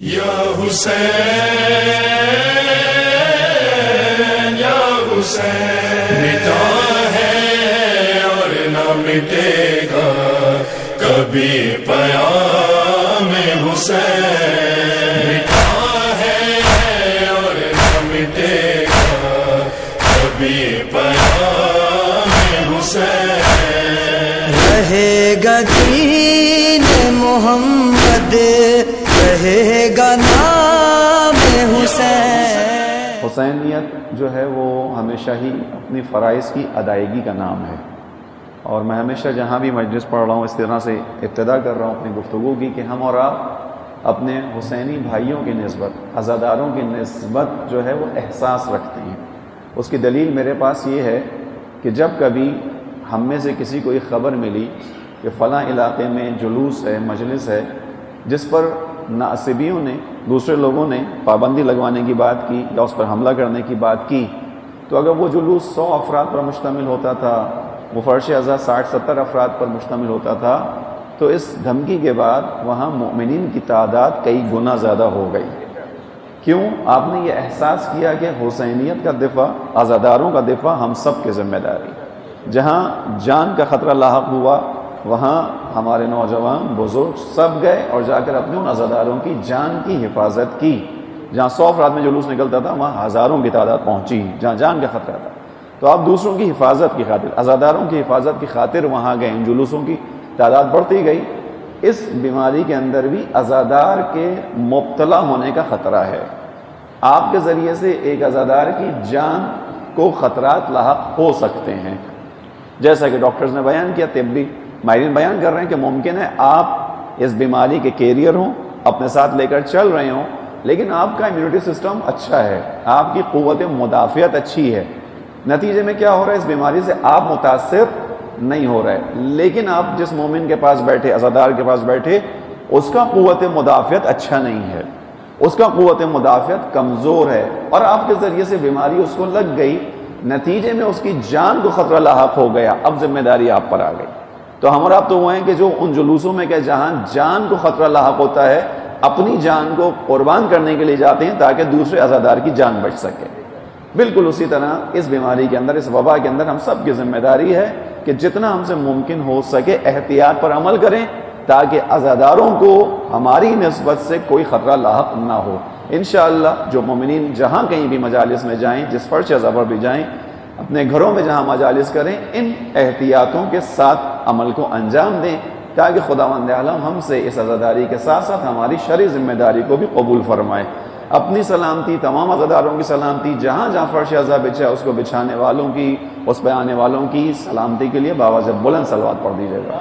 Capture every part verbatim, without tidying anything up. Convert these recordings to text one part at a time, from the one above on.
یا حسین یا حسین مٹا ہے اور نہ مٹے گا کبھی پیام حسین، مٹا ہے اور نہ مٹے گا کبھی پیام حسین، رہے گا دین محمد، رہے گا نام حسین۔ حسینیت جو ہے وہ ہمیشہ ہی اپنی فرائض کی ادائیگی کا نام ہے، اور میں ہمیشہ جہاں بھی مجلس پڑھ رہا ہوں اس طرح سے ابتدا کر رہا ہوں اپنی گفتگو کی کہ ہم اور آپ اپنے حسینی بھائیوں کی نسبت، عزاداروں کی نسبت جو ہے وہ احساس رکھتے ہیں۔ اس کی دلیل میرے پاس یہ ہے کہ جب کبھی ہم میں سے کسی کو ایک خبر ملی کہ فلاں علاقے میں جلوس ہے، مجلس ہے، جس پر ناصبیوں نے، دوسرے لوگوں نے پابندی لگوانے کی بات کی یا اس پر حملہ کرنے کی بات کی، تو اگر وہ جلوس سو افراد پر مشتمل ہوتا تھا، وہ فرش اعضاء ساٹھ ستر افراد پر مشتمل ہوتا تھا، تو اس دھمکی کے بعد وہاں مؤمنین کی تعداد کئی گنا زیادہ ہو گئی۔ کیوں؟ آپ نے یہ احساس کیا کہ حسینیت کا دفاع، عزاداروں کا دفاع ہم سب کی ذمہ داری۔ جہاں جان کا خطرہ لاحق ہوا وہاں ہمارے نوجوان بزرگ سب گئے اور جا کر اپنے ان عزاداروں کی جان کی حفاظت کی۔ جہاں سو افراد میں جلوس نکلتا تھا وہاں ہزاروں کی تعداد پہنچی جہاں جان کا خطرہ تھا، تو آپ دوسروں کی حفاظت کی خاطر، عزاداروں کی حفاظت کی خاطر وہاں گئے، ان جلوسوں کی تعداد بڑھتی گئی۔ اس بیماری کے اندر بھی عزادار کے مبتلا ہونے کا خطرہ ہے۔ آپ کے ذریعے سے ایک عزادار کی جان کو خطرات لاحق ہو سکتے ہیں، جیسا کہ ڈاکٹرز نے بیان کیا، طبی ماہرین بیان کر رہے ہیں کہ ممکن ہے آپ اس بیماری کے کیریئر ہوں، اپنے ساتھ لے کر چل رہے ہوں، لیکن آپ کا امیونٹی سسٹم اچھا ہے، آپ کی قوت مدافعت اچھی ہے، نتیجے میں کیا ہو رہا ہے، اس بیماری سے آپ متاثر نہیں ہو رہے، لیکن آپ جس مومن کے پاس بیٹھے، عزادار کے پاس بیٹھے، اس کا قوت مدافعت اچھا نہیں ہے، اس کا قوت مدافعت کمزور ہے، اور آپ کے ذریعے سے بیماری اس کو لگ گئی، نتیجے میں اس کی جان کو خطرہ لاحق ہو گیا، اب ذمہ داری آپ پر آ گئی۔ تو ہم اور آپ تو وہ ہیں کہ جو ان جلوسوں میں کہ جہاں جان کو خطرہ لاحق ہوتا ہے اپنی جان کو قربان کرنے کے لیے جاتے ہیں تاکہ دوسرے عزادار کی جان بچ سکے۔ بالکل اسی طرح اس بیماری کے اندر، اس وبا کے اندر ہم سب کی ذمہ داری ہے کہ جتنا ہم سے ممکن ہو سکے احتیاط پر عمل کریں تاکہ عزاداروں کو ہماری نسبت سے کوئی خطرہ لاحق نہ ہو۔ انشاءاللہ جو مومنین جہاں کہیں بھی مجالس میں جائیں، جس فرش اعضاء پر بھی جائیں، اپنے گھروں میں جہاں مجالس کریں، ان احتیاطوں کے ساتھ عمل کو انجام دیں تاکہ خداوند عالم ہم سے اس عزاداری کے ساتھ ساتھ ہماری شرعی ذمہ داری کو بھی قبول فرمائے۔ اپنی سلامتی، تمام عزاداروں کی سلامتی، جہاں جہاں فرش اعضاء بچھا اس کو بچھانے والوں کی، اس پہ آنے والوں کی سلامتی کے لیے باواز بلند صلوات پڑھ دیجیے گا۔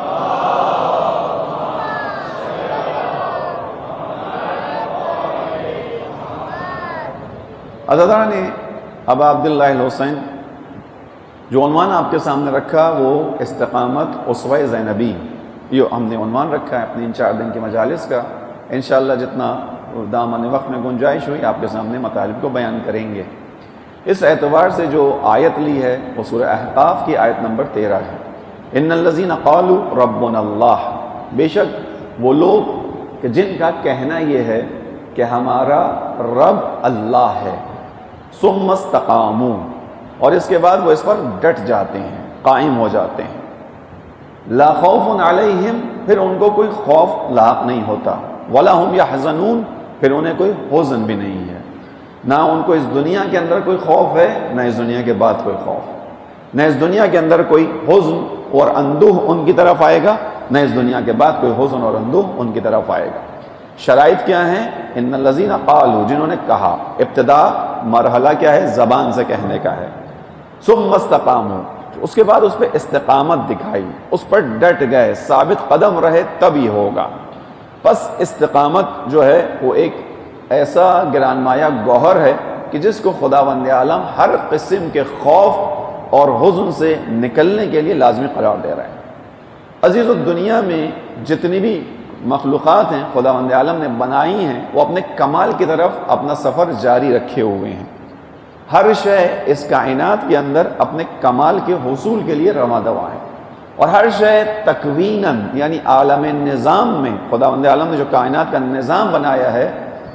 عزادار نے ابا عبداللہ الحسین جو عنوان آپ کے سامنے رکھا وہ استقامت اسوہ زینبی، یہ ہم نے عنوان رکھا ہے اپنی ان چار دن کے مجالس کا۔ انشاءاللہ جتنا دامن وقت میں گنجائش ہوئی آپ کے سامنے مطالب کو بیان کریں گے۔ اس اعتبار سے جو آیت لی ہے وہ سورہ احقاف کی آیت نمبر تیرہ ہے۔ ان الذین قالوا ربنا اللہ، بے شک وہ لوگ کہ جن کا کہنا یہ ہے کہ ہمارا رب اللہ ہے، ثم استقاموا، اور اس کے بعد وہ اس پر ڈٹ جاتے ہیں، قائم ہو جاتے ہیں، لا خوف علیہم، پھر ان کو کوئی خوف لاحق نہیں ہوتا، ولا هم یحزنون، پھر انہیں کوئی حزن بھی نہیں ہے، نہ ان کو اس دنیا کے اندر کوئی خوف ہے نہ اس دنیا کے بعد کوئی خوف، نہ اس دنیا کے اندر کوئی حزن اور اندوہ ان کی طرف آئے گا، نہ اس دنیا کے بعد کوئی حزن اور اندوہ ان کی طرف آئے گا۔ شرائط کیا ہیں؟ ان الذین قالوا، جنہوں نے کہا، ابتدا مرحلہ کیا ہے؟ زبان سے کہنے کا ہے، ثم استقاموا، اس کے بعد اس پہ استقامت دکھائی، اس پر ڈٹ گئے، ثابت قدم رہے، تب یہ ہوگا۔ پس استقامت جو ہے وہ ایک ایسا گران مایہ گوہر ہے کہ جس کو خداوند عالم ہر قسم کے خوف اور حزن سے نکلنے کے لیے لازمی قرار دے رہے ہیں۔ عزیز الدنیا میں جتنی بھی مخلوقات ہیں خداوند عالم نے بنائی ہیں وہ اپنے کمال کی طرف اپنا سفر جاری رکھے ہوئے ہیں، ہر شے اس کائنات کے اندر اپنے کمال کے حصول کے لیے رواں دواں ہے، اور ہر شے تکویناً یعنی عالم نظام میں خداوند عالم نے جو کائنات کا نظام بنایا ہے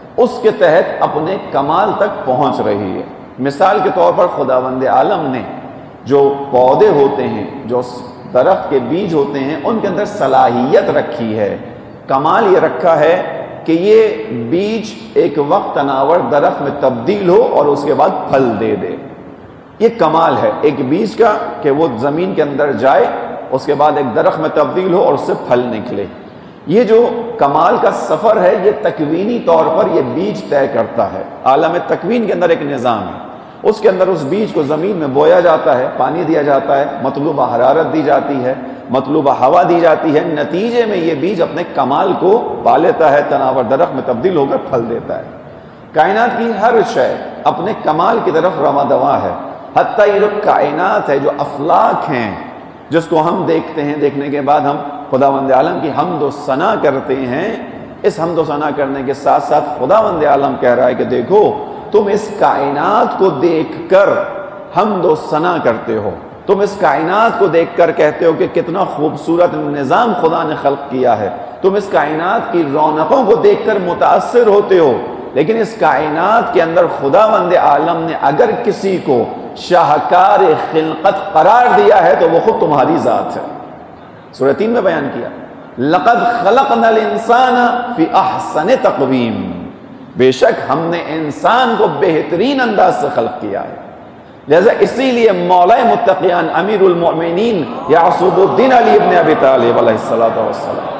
اس کے تحت اپنے کمال تک پہنچ رہی ہے۔ مثال کے طور پر خداوند عالم نے جو پودے ہوتے ہیں، جو درخت کے بیج ہوتے ہیں، ان کے اندر صلاحیت رکھی ہے، کمال یہ رکھا ہے کہ یہ بیج ایک وقت تناور درخت میں تبدیل ہو اور اس کے بعد پھل دے دے۔ یہ کمال ہے ایک بیج کا کہ وہ زمین کے اندر جائے، اس کے بعد ایک درخت میں تبدیل ہو اور اس سے پھل نکلے۔ یہ جو کمال کا سفر ہے یہ تکوینی طور پر یہ بیج طے کرتا ہے۔ عالم تکوین کے اندر ایک نظام ہے، اس کے اندر اس بیج کو زمین میں بویا جاتا ہے، پانی دیا جاتا ہے، مطلوبہ حرارت دی جاتی ہے، مطلوبہ ہوا دی جاتی ہے، نتیجے میں یہ بیج اپنے کمال کو پا لیتا ہے، تناور درخت میں تبدیل ہو کر پھل دیتا ہے۔ کائنات کی ہر شے اپنے کمال کی طرف رواں دواں ہے، حتیٰ یہ جو کائنات ہے، جو افلاک ہیں، جس کو ہم دیکھتے ہیں، دیکھنے کے بعد ہم خداوند عالم کی حمد و ثنا کرتے ہیں، اس حمد و ثنا کرنے کے ساتھ ساتھ خداوند عالم کہہ رہا ہے کہ دیکھو تم اس کائنات کو دیکھ کر حمد و ثنا کرتے ہو، تم اس کائنات کو دیکھ کر کہتے ہو کہ کتنا خوبصورت نظام خدا نے خلق کیا ہے، تم اس کائنات کی رونقوں کو دیکھ کر متاثر ہوتے ہو، لیکن اس کائنات کے اندر خداوند عالم نے اگر کسی کو شاہکار خلقت قرار دیا ہے تو وہ خود تمہاری ذات ہے۔ سورہ تین میں بیان کیا، لَقَدْ خَلَقْنَا الْإِنسَانَ فِي أَحْسَنِ تَقْوِيمٍ، بے شک ہم نے انسان کو بہترین انداز سے خلق کیا ہے۔ لہذا اسی لیے مولا متقیان امیر المؤمنین یعصب الدین علی ابن ابی طالب علیہ الصلوۃ والسلام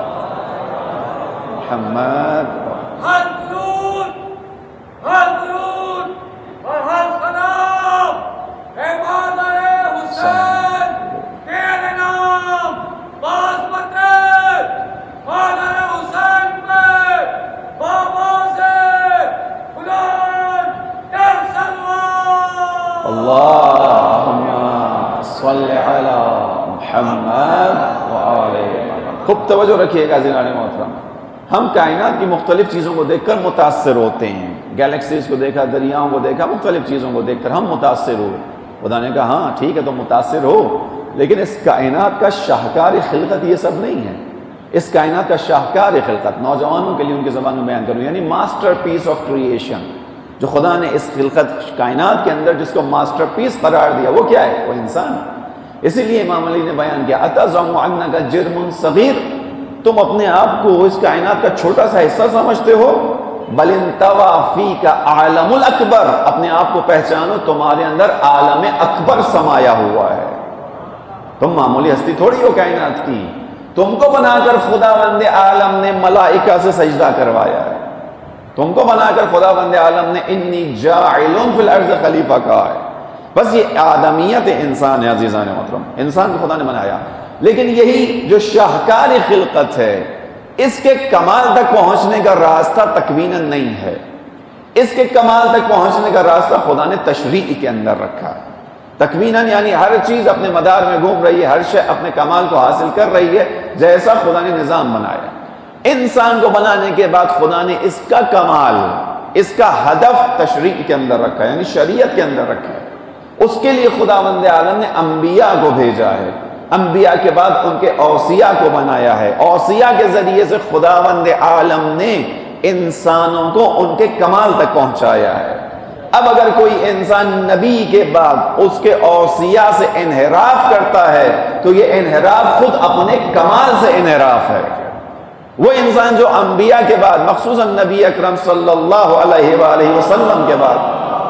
محمد اللہم صل علی محمد وآلہ محمد۔ خوب توجہ رکھیے گا حضرات محترم، ہم کائنات کی مختلف چیزوں کو دیکھ کر متاثر ہوتے ہیں، گیلیکسیز کو دیکھا، دریاؤں کو دیکھا، مختلف چیزوں کو دیکھ کر ہم متاثر ہوئے۔ خدا نے کہا ہاں ٹھیک ہے تم متاثر ہو، لیکن اس کائنات کا شاہکار خلقت یہ سب نہیں ہے۔ اس کائنات کا شاہکار خلقت نوجوانوں کے لیے ان کی زبان میں بیان کروں، یعنی ماسٹر پیس آف کریشن، جو خدا نے اس خلقت کائنات کے اندر جس کو ماسٹر پیس قرار دیا، وہ کیا ہے؟ وہ انسان۔ اسی لیے امام علی نے بیان کیا، اتزعم انک جرم صغیر، تم اپنے آپ کو اس کائنات کا چھوٹا سا حصہ سمجھتے ہو، بل انطوی فیک عالم الاکبر، اپنے آپ کو پہچانو تمہارے اندر عالم اکبر سمایا ہوا ہے، تم معمولی ہستی تھوڑی ہو کائنات کی، تم کو بنا کر خداوند عالم نے ملائکہ سے سجدہ کروایا ہے، تم کو بنا کر خداوند عالم نے انی جاعل فی الارض خلیفہ کہا ہے۔ بس یہ آدمیت انسان ہے عزیزان محترم، انسان کو خدا نے بنایا، لیکن یہی جو شاہکار خلقت ہے اس کے کمال تک پہنچنے کا راستہ تکویناً نہیں ہے، اس کے کمال تک پہنچنے کا راستہ خدا نے تشریع کے اندر رکھا ہے۔ تکویناً یعنی ہر چیز اپنے مدار میں گھوم رہی ہے، ہر شے اپنے کمال کو حاصل کر رہی ہے جیسا خدا نے نظام بنایا۔ انسان کو بنانے کے بعد خدا نے اس کا کمال، اس کا ہدف تشریع کے اندر رکھا ہے، یعنی شریعت کے اندر رکھا ہے۔ اس کے لیے خداوند عالم نے انبیاء کو بھیجا ہے، انبیاء کے بعد ان کے اوصیاء کو بنایا ہے، اوصیاء کے ذریعے سے خداوند عالم نے انسانوں کو ان کے کمال تک پہنچایا ہے۔ اب اگر کوئی انسان نبی کے بعد اس کے اوصیاء سے انحراف کرتا ہے تو یہ انحراف خود اپنے کمال سے انحراف ہے۔ وہ انسان جو انبیاء کے بعد، مخصوصاً نبی اکرم صلی اللہ علیہ وآلہ وسلم کے بعد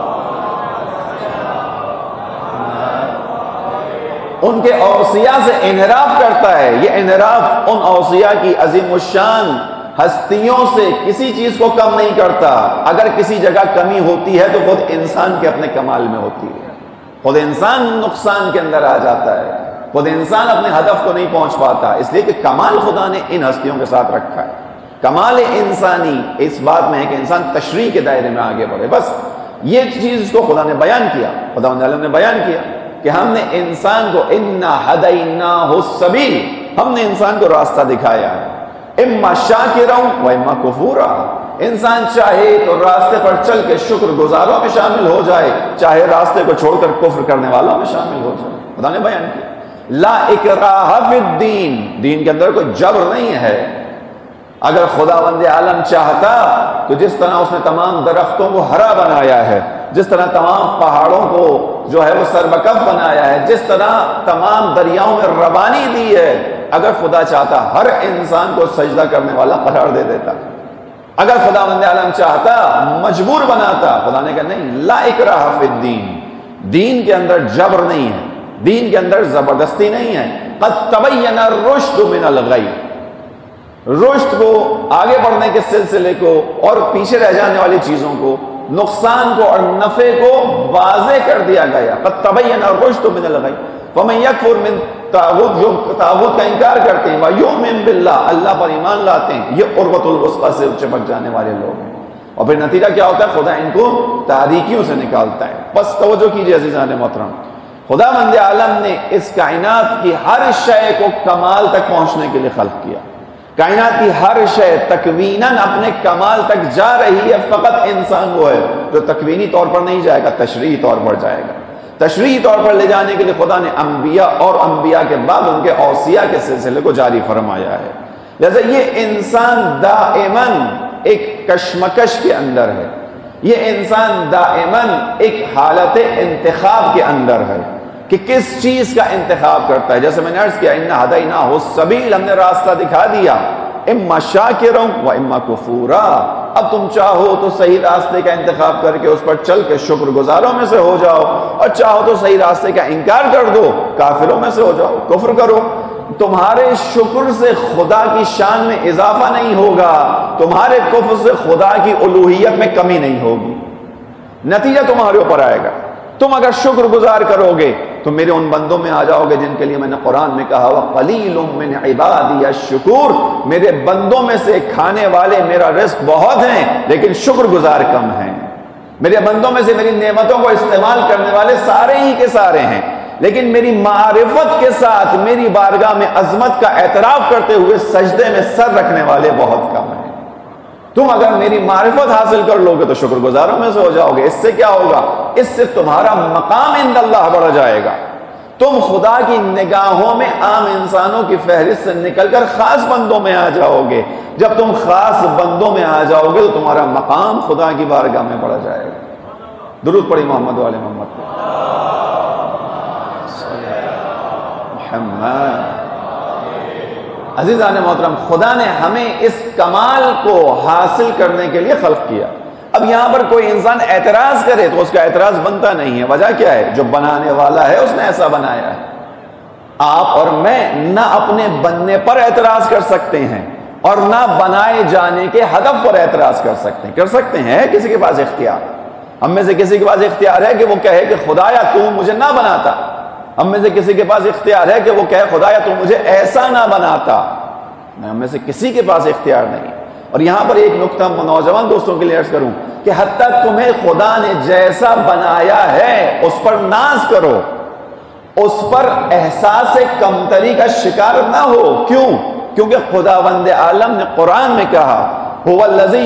ان کے اوصیاء سے انحراف کرتا ہے، یہ انحراف ان اوصیاء کی عظیم الشان ہستیوں سے کسی چیز کو کم نہیں کرتا۔ اگر کسی جگہ کمی ہوتی ہے تو خود انسان کے اپنے کمال میں ہوتی ہے، خود انسان نقصان کے اندر آ جاتا ہے، خود انسان اپنے ہدف کو نہیں پہنچ پاتا، اس لیے کہ کمال خدا نے ان ہستیوں کے ساتھ رکھا ہے۔ کمال انسانی اس بات میں ہے کہ انسان تشریع کے دائرے میں آگے بڑھے، بس یہ چیز کو خدا نے بیان کیا، خدا نے بیان کیا کہ ہم نے انسان کو انا ہدیناہ السبیل، ہم نے انسان کو راستہ دکھایا ہے، اما شاکرا و اما کفورا، انسان چاہے تو راستے پر چل کے شکر گزاروں میں شامل ہو جائے، چاہے راستے کو چھوڑ کر کفر کرنے والوں میں شامل ہو جائے۔ خدا نے بیان کیا لا اکراہ فی الدین، دین کے اندر کوئی جبر نہیں ہے، اگر خداوند عالم چاہتا تو جس طرح اس نے تمام درختوں کو ہرا بنایا ہے، جس طرح تمام پہاڑوں کو جو ہے وہ سربکف بنایا ہے، جس طرح تمام دریاؤں میں روانی دی ہے، اگر خدا چاہتا ہر انسان کو سجدہ کرنے والا قرار دے دیتا۔ اگر خداوند عالم چاہتا مجبور بناتا، خدا نے کہا نہیں، لا اکراہ فی الدین، دین کے اندر جبر نہیں ہے، دین کے اندر زبردستی نہیں ہے۔ قد تبین الرشد من الغی، رشد کو، آگے بڑھنے کے سلسلے کو اور پیچھے رہ جانے والی چیزوں کو، نقصان کو اور نفع کو واضح کر دیا گیا۔ قد تبین الرشد من الغی فمن یکفر من طاغوت، جو طاغوت کا انکار کرتے ہیں، ویؤمن باللہ، اللہ پر ایمان لاتے ہیں، یہ عروۃ الوثقی سے چپک جانے والے لوگ ہیں۔ اور پھر نتیجہ کیا ہوتا ہے؟ خدا ان کو تاریکیوں سے نکالتا ہے۔ بس توجہ کیجئے عزیزان محترم، خداوند عالم نے اس کائنات کی ہر شے کو کمال تک پہنچنے کے لیے خلق کیا۔ کائنات کی ہر شے تکویناً اپنے کمال تک جا رہی ہے، فقط انسان وہ ہے جو تکوینی طور پر نہیں جائے گا، تشریعی طور پر جائے گا۔ تشریعی طور پر لے جانے کے لیے خدا نے انبیاء اور انبیاء کے بعد ان کے اوصیاء کے سلسلے کو جاری فرمایا ہے۔ لہذا یہ انسان دائماً ایک کشمکش کے اندر ہے، یہ انسان دائماً ایک حالت انتخاب کے اندر ہے کہ کس چیز کا انتخاب کرتا ہے۔ جیسے میں نے عرض کیا، اِنَّا ہَدَيْنَاهُ السَّبِيلَ، ہم نے راستہ دکھا دیا، اما شاکرا و اما کفورا، اب تم چاہو تو صحیح راستے کا انتخاب کر کے اس پر چل کے شکر گزاروں میں سے ہو جاؤ، اور چاہو تو صحیح راستے کا انکار کر دو، کافروں میں سے ہو جاؤ، کفر کرو۔ تمہارے شکر سے خدا کی شان میں اضافہ نہیں ہوگا، تمہارے کفر سے خدا کی الوہیت میں کمی نہیں ہوگی، نتیجہ تمہارے اوپر آئے گا۔ تم اگر شکر گزار کرو گے تو میرے ان بندوں میں آ جاؤ گے جن کے لیے میں نے قرآن میں کہا وَقَلِيلٌ مِّنْ عِبَادِيَ الشُّكُورُ، میرے بندوں میں سے کھانے والے میرا رزق بہت ہیں لیکن شکر گزار کم ہیں۔ میرے بندوں میں سے میری نعمتوں کو استعمال کرنے والے سارے ہی کے سارے ہیں، لیکن میری معرفت کے ساتھ میری بارگاہ میں عظمت کا اعتراف کرتے ہوئے سجدے میں سر رکھنے والے بہت کم ہیں۔ تم اگر میری معرفت حاصل کر لو گے تو شکر گزاروں میں سے ہو جاؤ گے۔ اس سے کیا ہوگا؟ اس سے تمہارا مقام عند اللہ بڑھ جائے گا، تم خدا کی نگاہوں میں عام انسانوں کی فہرست سے نکل کر خاص بندوں میں آ جاؤ گے۔ جب تم خاص بندوں میں آ جاؤ گے تو تمہارا مقام خدا کی بارگاہ میں بڑھ جائے گا۔ درود پڑھی محمد والے محمد کو۔ محمد عزیزان محترم، خدا نے ہمیں اس کمال کو حاصل کرنے کے لیے خلق کیا۔ اب یہاں پر کوئی انسان اعتراض کرے تو اس کا اعتراض بنتا نہیں ہے۔ وجہ کیا ہے؟ جو بنانے والا ہے اس نے ایسا بنایا ہے۔ آپ اور میں نہ اپنے بننے پر اعتراض کر سکتے ہیں اور نہ بنائے جانے کے ہدف پر اعتراض کر سکتے ہیں۔ کر سکتے ہیں کسی کے پاس اختیار، ہم میں سے کسی کے پاس اختیار ہے کہ وہ کہے کہ خدایا تو مجھے نہ بناتا، ہم میں سے کسی کے پاس اختیار ہے کہ وہ کہے خدایا تو مجھے ایسا نہ بناتا، ہم میں سے کسی کے پاس اختیار نہیں۔ اور یہاں پر ایک نکتہ نوجوان دوستوں کے لیے عرض کروں کہ حتیٰ تمہیں خدا نے جیسا بنایا ہے اس پر ناز کرو، اس پر احساس کمتری کا شکار نہ ہو۔ کیوں؟ کیونکہ خداوند عالم نے قرآن میں کہا هو الذی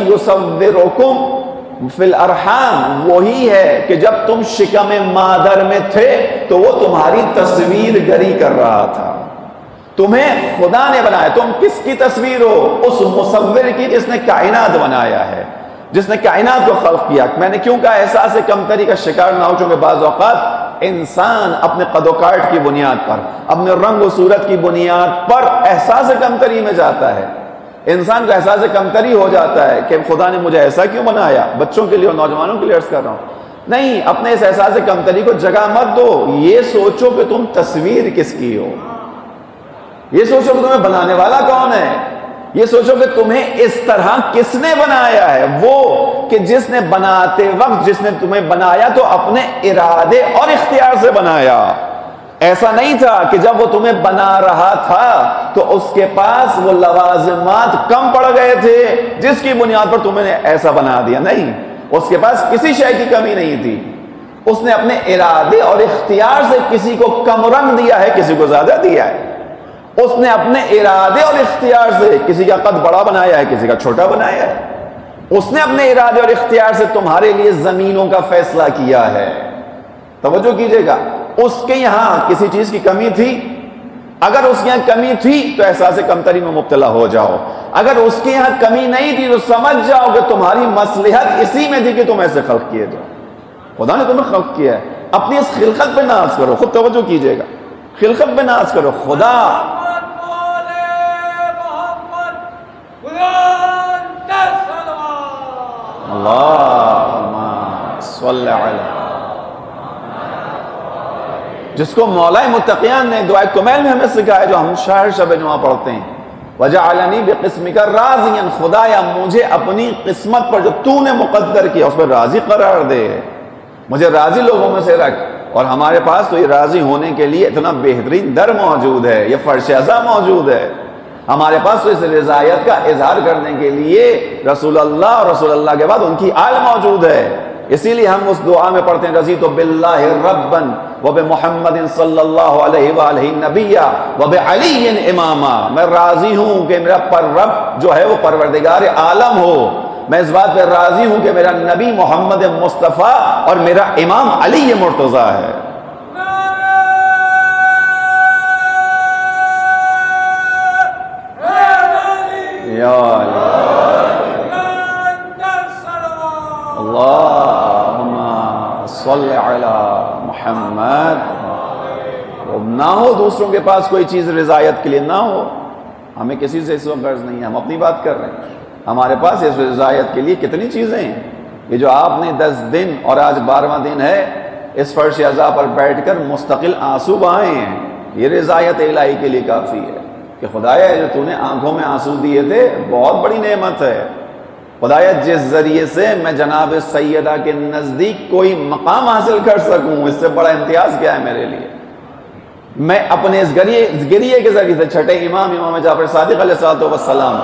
یصورکم فی الارحام، وہی ہے کہ جب تم شکم مادر میں تھے تو وہ تمہاری تصویر گری کر رہا تھا۔ تمہیں خدا نے بنایا، تم کس کی تصویر ہو؟ اس مصور کی جس نے کائنات بنایا ہے، جس نے کائنات کو خلق کیا۔ میں نے کیوں کہا احساس کمتری کا شکار نہ ہو؟ چونکہ بعض اوقات انسان اپنے قد و کاٹ کی بنیاد پر، اپنے رنگ و صورت کی بنیاد پر احساس کمتری میں جاتا ہے۔ انسان کو احساس کمتری ہو جاتا ہے کہ خدا نے مجھے ایسا کیوں بنایا؟ بچوں کے لیے اور نوجوانوں کے لیے عرض کر رہا ہوں، نہیں، اپنے اس احساس کمتری کو جگہ مت دو۔ یہ سوچو کہ تم تصویر کس کی ہو، یہ سوچو کہ تمہیں بنانے والا کون ہے، یہ سوچو کہ تمہیں اس طرح کس نے بنایا ہے۔ وہ کہ جس نے بناتے وقت جس نے تمہیں بنایا تو اپنے ارادے اور اختیار سے بنایا۔ ایسا نہیں تھا کہ جب وہ تمہیں بنا رہا تھا تو اس کے پاس وہ لوازمات کم پڑ گئے تھے جس کی بنیاد پر تمہیں ایسا بنا دیا۔ نہیں، اس کے پاس کسی شے کی کمی نہیں تھی، اس نے اپنے ارادے اور اختیار سے کسی کو کم رنگ دیا ہے، کسی کو زیادہ دیا ہے۔ اس نے اپنے ارادے اور اختیار سے کسی کا قد بڑا بنایا ہے، کسی کا چھوٹا بنایا ہے۔ اس نے اپنے ارادے اور اختیار سے تمہارے لیے زمینوں کا فیصلہ کیا ہے۔ توجہ کیجئے گا، اس کے یہاں کسی چیز کی کمی تھی؟ اگر اس کے یہاں کمی تھی تو احساس کمتری میں مبتلا ہو جاؤ۔ اگر اس کے یہاں کمی نہیں تھی تو سمجھ جاؤ کہ تمہاری مصلحت اسی میں تھی کہ تم ایسے خلق کیے جاؤ. خدا نے تمہیں خلق کیا ہے. اپنی اس خلقت پہ ناز کرو. خود توجہ کیجئے گا, خلقت پہ ناز کرو. خدا اللہم صلی علی, جس کو مولا متقیان نے دعائے کمیل میں ہمیں سکھایا, جو ہم شاعر شب جمعہ پڑھتے ہیں, وَجَعَلَنِي بِقِسْمِكَ رَاضِيًا, خدایا مجھے اپنی قسمت پر جو تو نے مقدر کیا اس پر راضی قرار دے, مجھے راضی لوگوں میں سے رکھ. اور ہمارے پاس تو یہ راضی ہونے کے لیے اتنا بہترین در موجود ہے, یہ فرش ازا موجود ہے. ہمارے پاس تو اس رضایت کا اظہار کرنے کے لیے رسول اللہ اور رسول اللہ کے بعد ان کی آل موجود ہے. اسی لیے ہم اس دعا میں پڑھتے ہیں رضیت باللہ ربا وبمحمد صلی اللہ علیہ وآلہ نبیا وبعلی اماما, میں راضی ہوں کہ میرا پر رب جو ہے وہ پروردگار عالم ہو. میں اس بات پہ راضی ہوں کہ میرا نبی محمد مصطفیٰ اور میرا امام علی مرتضیٰ ہے. یا اللہم صلی علی محمد. نہ ہو دوسروں کے پاس کوئی چیز رضایت کے لیے, نہ ہو, ہمیں کسی سے اس وقت غرض نہیں ہے, ہم اپنی بات کر رہے ہیں. ہمارے پاس اس رضایت کے لیے کتنی چیزیں ہیں. یہ جو آپ نے دس دن اور آج بارہواں دن ہے اس فرش ازا پر بیٹھ کر مستقل آنسو بہائے ہیں, یہ رضایت الہی کے لیے کافی ہے کہ خدایا جو تو نے آنکھوں میں آنسو دیے تھے بہت بڑی نعمت ہے. خدایا جس ذریعے سے میں جناب سیدہ کے نزدیک کوئی مقام حاصل کر سکوں, اس سے بڑا امتیاز کیا ہے میرے لیے. میں اپنے اس گریے کے ذریعے سے چھٹے امام امام جعفر صادق علیہ السلام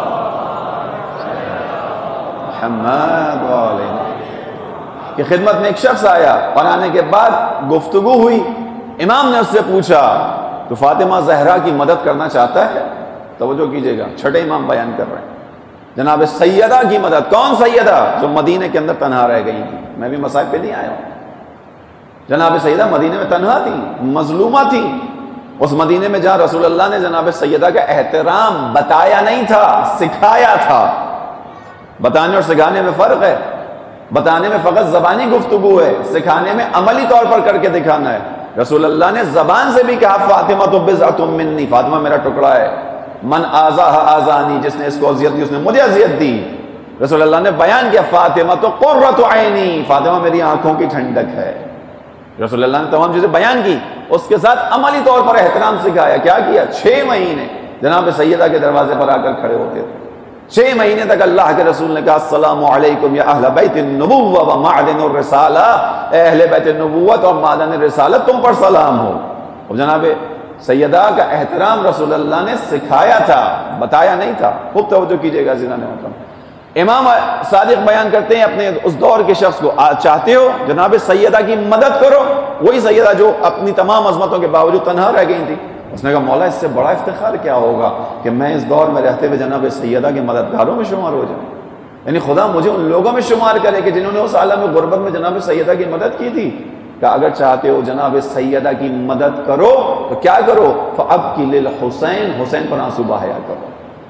محمد علیہ کی خدمت میں ایک شخص آیا اور آنے کے بعد گفتگو ہوئی. امام نے اس سے پوچھا تو فاطمہ زہرا کی مدد کرنا چاہتا ہے؟ توجہ کیجئے گا, چھٹے امام بیان کر رہے ہیں جناب سیدہ کی مدد. کون سیدہ؟ جو مدینے کے اندر تنہا رہ گئی تھی. میں بھی مصائب پہ نہیں آیا ہوں. جناب سیدہ مدینے میں تنہا تھی, مظلومہ تھی. اس مدینے میں جہاں رسول اللہ نے جناب سیدہ کا احترام بتایا نہیں تھا, سکھایا تھا. بتانے اور سکھانے میں فرق ہے. بتانے میں فقط زبانی گفتگو ہے, سکھانے میں عملی طور پر کر کے دکھانا ہے. رسول اللہ نے زبان سے بھی کہا فاطمہ تو بضعۃ منی, فاطمہ میرا ٹکڑا ہے. من آزاہ آزانی, جس نے اس کو اذیت دی اس نے مجھے اذیت دی. رسول اللہ نے بیان کیا فاطمہ تو قرۃ عینی, فاطمہ میری آنکھوں کی ٹھنڈک ہے. رسول اللہ نے تمام چیزیں بیان کی, اس کے ساتھ عملی طور پر احترام سکھایا. کیا کیا؟ چھ مہینے جناب سیدہ کے دروازے پر آ کر کھڑے ہوتے تھے. چھ مہینے تک اللہ کے رسول نے کہا السلام علیکم یا اہل بیت النبوہ و معدن الرسالہ, اے اہل بیت النبوت اور معدن رسالت تم پر سلام ہو. اور جناب سیدہ کا احترام رسول اللہ نے سکھایا تھا, بتایا نہیں تھا. خوب توجہ کیجئے گا زینا نے محترم. امام صادق بیان کرتے ہیں اپنے اس دور کے شخص کو, آج چاہتے ہو جناب سیدہ کی مدد کرو, وہی سیدہ جو اپنی تمام عظمتوں کے باوجود تنہا رہ گئی تھی. اس نے کہا مولا اس سے بڑا افتخار کیا ہوگا کہ میں اس دور میں رہتے ہوئے جناب سیدہ کے مددگاروں میں شمار ہو جاؤں. یعنی خدا مجھے ان لوگوں میں شمار کرے کہ جنہوں نے اس عالم غربت میں جناب سیدہ کی مدد کی تھی. کہ اگر چاہتے ہو جناب سیدہ کی مدد کرو تو کیا کرو؟ فَأَبْكِ لِلْحُسَيْن, حسین پر آنسو بہایا کرو.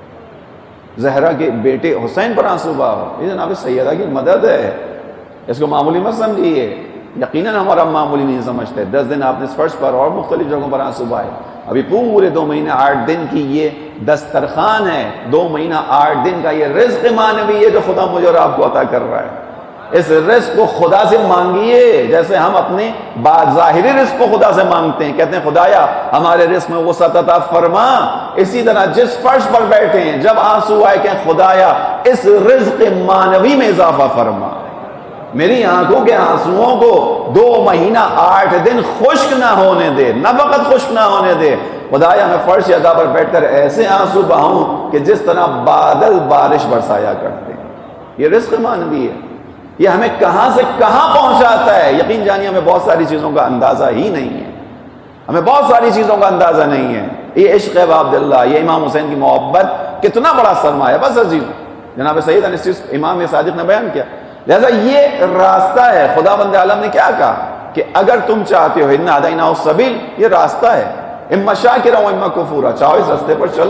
زہرا کے بیٹے حسین پر آنسو بہاؤ, یہ جناب سیدہ کی مدد ہے. اس کو معمولی مت سمجھیے, یقیناً ہمارا معمولی نہیں سمجھتے. دس دن آپ نے اس فرش پر اور مختلف جگہوں پر آنسو بہائے. ابھی پورے دو مہینہ آٹھ دن کی یہ دسترخوان ہے, دو مہینہ آٹھ دن کا یہ رزق مانوی ہے جو خدا مجھے اور آپ کو عطا کر رہا ہے. اس رزق کو خدا سے مانگیے جیسے ہم اپنے ظاہری رزق کو خدا سے مانگتے ہیں. کہتے ہیں خدایا ہمارے رزق میں وسعت عطا فرما. اسی طرح جس فرش پر بیٹھے ہیں جب آنسو آئے کہ خدایا اس رزق مانوی میں اضافہ فرما. میری آنکھوں کے آنسوؤں کو دو مہینہ آٹھ دن خشک نہ ہونے دے, نہ وقت خشک نہ ہونے دے. خدایا میں فرش ازا پر بیٹھ کر ایسے آنسو بہاؤں کہ جس طرح بادل بارش برسایا کرتے ہیں. یہ رزق مانوی ہے, یہ ہمیں کہاں سے کہاں پہنچاتا ہے. یقین جانیے ہمیں بہت ساری چیزوں کا اندازہ ہی نہیں ہے, ہمیں بہت ساری چیزوں کا اندازہ نہیں ہے. یہ عشق ہے عبداللہ, یہ امام حسین کی محبت کتنا بڑا سرمایہ. بس عزیز جناب سید امام صادق نے بیان کیا. لہذا یہ راستہ ہے. خدا بند عالم نے کیا کہا کہ اگر تم چاہتے ہو اِنَّا هَدَيْنَاهُ السَّبِيلَ, یہ راستہ ہے. اما شاکرا و اما کفورا, چاہو اس راستے پر چلو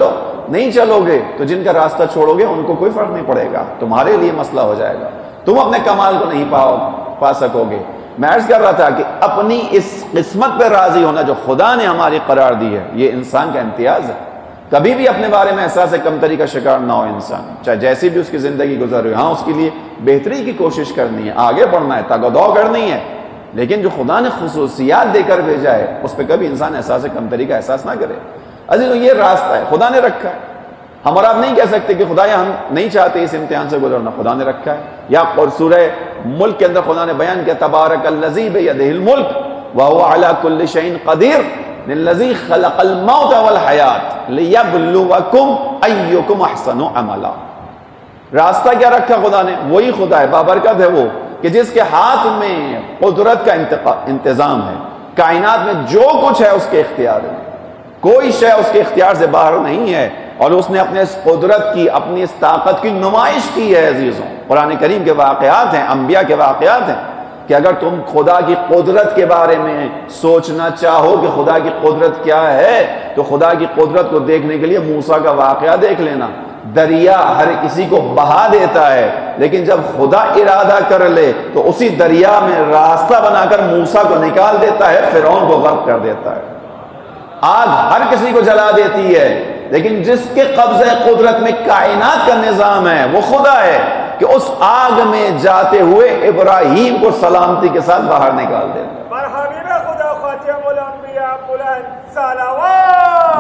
نہیں چلو گے تو جن کا راستہ چھوڑو گے ان کو کوئی فرق نہیں پڑے گا، تمہارے لیے مسئلہ ہو جائے گا، تم اپنے کمال کو نہیں پاؤ پا سکو گے۔ میں عرض کر رہا تھا کہ اپنی اس قسمت پہ راضی ہونا جو خدا نے ہماری قرار دی ہے، یہ انسان کا امتیاز ہے۔ کبھی بھی اپنے بارے میں احساس کمتری کا شکار نہ ہو انسان، چاہے جیسی بھی اس کی زندگی گزر رہی ہو۔ ہاں اس کے لیے بہتری کی کوشش کرنی ہے، آگے بڑھنا ہے، تگ و دو کرنی ہے، لیکن جو خدا نے خصوصیات دے کر بھیجا ہے اس پہ کبھی انسان احساس کمتری کا احساس نہ کرے۔ عزیزو یہ راستہ ہے، خدا نے رکھا ہے، ہم اور آپ نہیں کہہ سکتے کہ خدا ہم نہیں چاہتے اس امتحان سے گزرنا، خدا نے رکھا ہے۔ یا اور سورہ ملک کے اندر خدا نے بیان کیا تبارک الذی بیدہ الملک وہو علی کل شیء قدیر الذی خلق الموت والحیات لیبلوکم ایکم احسن عملا۔ راستہ کیا رکھا خدا نے؟ وہی خدا ہے، بابرکت ہے وہ کہ جس کے ہاتھ میں قدرت کا انتظام ہے، کائنات میں جو کچھ ہے اس کے اختیار میں، کوئی شے اس کے اختیار سے باہر نہیں ہے، اور اس نے اپنے اس قدرت کی، اپنی اس طاقت کی نمائش کی ہے۔ عزیزوں قرآن کریم کے واقعات ہیں، انبیاء کے واقعات ہیں کہ اگر تم خدا کی قدرت کے بارے میں سوچنا چاہو کہ خدا کی قدرت کیا ہے تو خدا کی قدرت کو دیکھنے کے لیے موسیٰ کا واقعہ دیکھ لینا۔ دریا ہر کسی کو بہا دیتا ہے، لیکن جب خدا ارادہ کر لے تو اسی دریا میں راستہ بنا کر موسیٰ کو نکال دیتا ہے، فرعون کو غرق کر دیتا ہے۔ آگ ہر کسی کو جلا دیتی ہے، لیکن جس کے قبضہ قدرت میں کائنات کا نظام ہے وہ خدا ہے کہ اس آگ میں جاتے ہوئے ابراہیم کو سلامتی کے ساتھ باہر نکال دیتا ہے۔ بر حبیب خدا خاتم الانبیاء بلند صلوات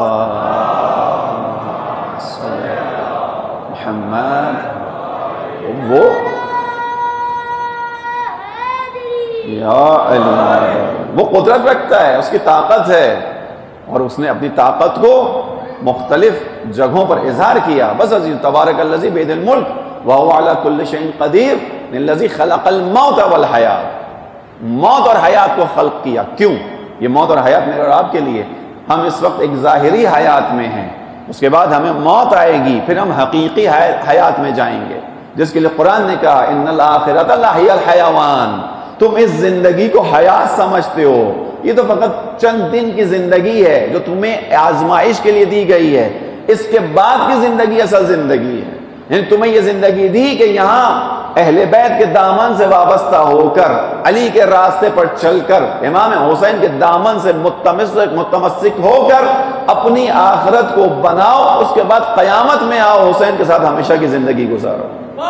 محمد وہ یا علی وہ قدرت رکھتا ہے، اس کی طاقت ہے، اور اس نے اپنی طاقت کو مختلف جگہوں پر اظہار کیا۔ بس عزیز تبارک الذی بیدہ الملک وہو علی کل شیء قدیر الذی خلق الموت والحیات، موت اور حیات کو خلق کیا۔ کیوں؟ یہ موت اور حیات میرے اور آپ کے لیے، ہم اس وقت ایک ظاہری حیات میں ہیں، اس کے بعد ہمیں موت آئے گی، پھر ہم حقیقی حیات میں جائیں گے، جس کے لیے قرآن نے کہا ان الآخرۃ لہی الحیوان، تم اس زندگی کو حیات سمجھتے ہو، یہ تو فقط چند دن کی زندگی ہے جو تمہیں آزمائش کے لیے دی گئی ہے، اس کے بعد کی زندگی اصل زندگی ہے۔ یعنی تمہیں یہ زندگی دی کہ یہاں اہل بیت کے دامن سے وابستہ ہو کر، علی کے راستے پر چل کر، امام حسین کے دامن سے متمسک متمسک ہو کر اپنی آخرت کو بناؤ، اس کے بعد قیامت میں آؤ، حسین کے ساتھ ہمیشہ کی زندگی گزارو۔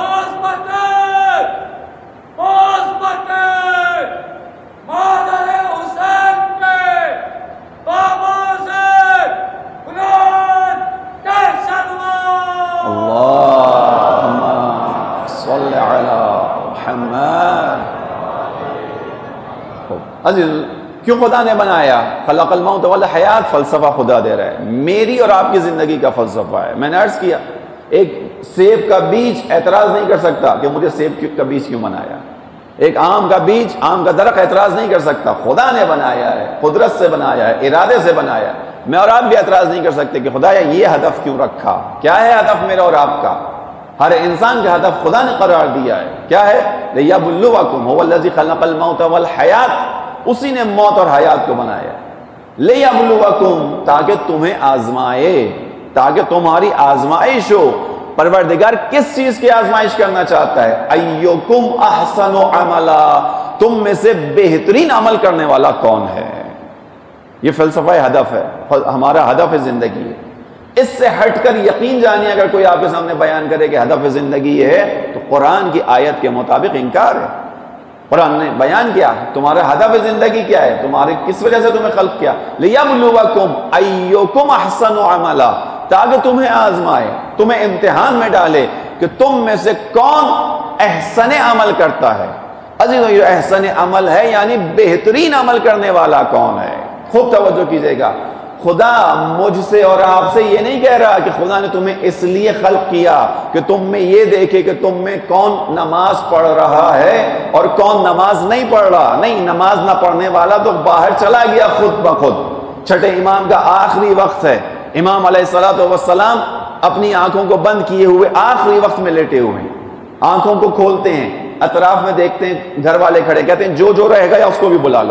عزیز کیوں خدا نے بنایا؟ خلق الموت والحیات فلسفہ خدا دے رہا ہے، میری اور آپ کی زندگی کا فلسفہ ہے۔ میں نے عرض کیا ایک سیب کا بیج اعتراض نہیں کر سکتا کہ مجھے سیب کا بیج کیوں بنایا، ایک آم کا بیج، آم کا درخت اعتراض نہیں کر سکتا، خدا نے بنایا ہے، قدرت سے بنایا ہے، ارادے سے بنایا ہے۔ میں اور آپ بھی اعتراض نہیں کر سکتے کہ خدایا یہ ہدف کیوں رکھا، کیا ہے ہدف میرا اور آپ کا؟ ہر انسان کا ہدف خدا نے قرار دیا ہے، کیا ہے؟ لِيَبْلُوَكُمْ هُوَ الَّذِي خَلَقَ الْمَوْتَ وَالْحَيَاةَ، اسی نے موت اور حیات کو بنایا۔ لِيَبْلُوَكُمْ، تاکہ تمہیں آزمائے، تاکہ تمہاری آزمائش ہو۔ پروردگار کس چیز کی آزمائش کرنا چاہتا ہے؟ ایوکم احسن عملا، تم میں سے بہترین عمل کرنے والا کون ہے؟ یہ فلسفہ ہدف ہے، ہمارا ہدف زندگی ہے۔ اس سے ہٹ کر یقین جانیے اگر کوئی آپ کے سامنے بیان کرے کہ ہدف زندگی ہے تو قرآن کی آیت کے مطابق انکار ہے۔ قرآن نے بیان کیا تمہارا ہدف زندگی کیا ہے، تمہارے کس وجہ سے تمہیں خلق کیا، لِيَبْلُوَكُمْ أَيُّكُمْ أَحْسَنُ عَمَلًا، تاکہ تمہیں آزمائے، تمہیں امتحان میں ڈالے کہ تم میں سے کون احسن عمل کرتا ہے۔ عزیزو یہ احسن عمل ہے یعنی بہترین عمل کرنے والا کون ہے۔ خوب توجہ کیجئے گا، خدا مجھ سے اور آپ سے یہ نہیں کہہ رہا کہ خدا نے تمہیں اس لیے خلق کیا کہ تم میں یہ دیکھے کہ تم میں کون نماز پڑھ رہا ہے اور کون نماز نہیں پڑھ رہا۔ نہیں، نماز نہ پڑھنے والا تو باہر چلا گیا خود بخود۔ چھٹے امام کا آخری وقت ہے، امام علیہ الصلوۃ والسلام اپنی آنکھوں کو بند کیے ہوئے آخری وقت میں لیٹے ہوئے ہیں، آنکھوں کو کھولتے ہیں، اطراف میں دیکھتے ہیں گھر والے کھڑے، کہتے ہیں جو جو رہے گا یا اس کو بھی بلا لو،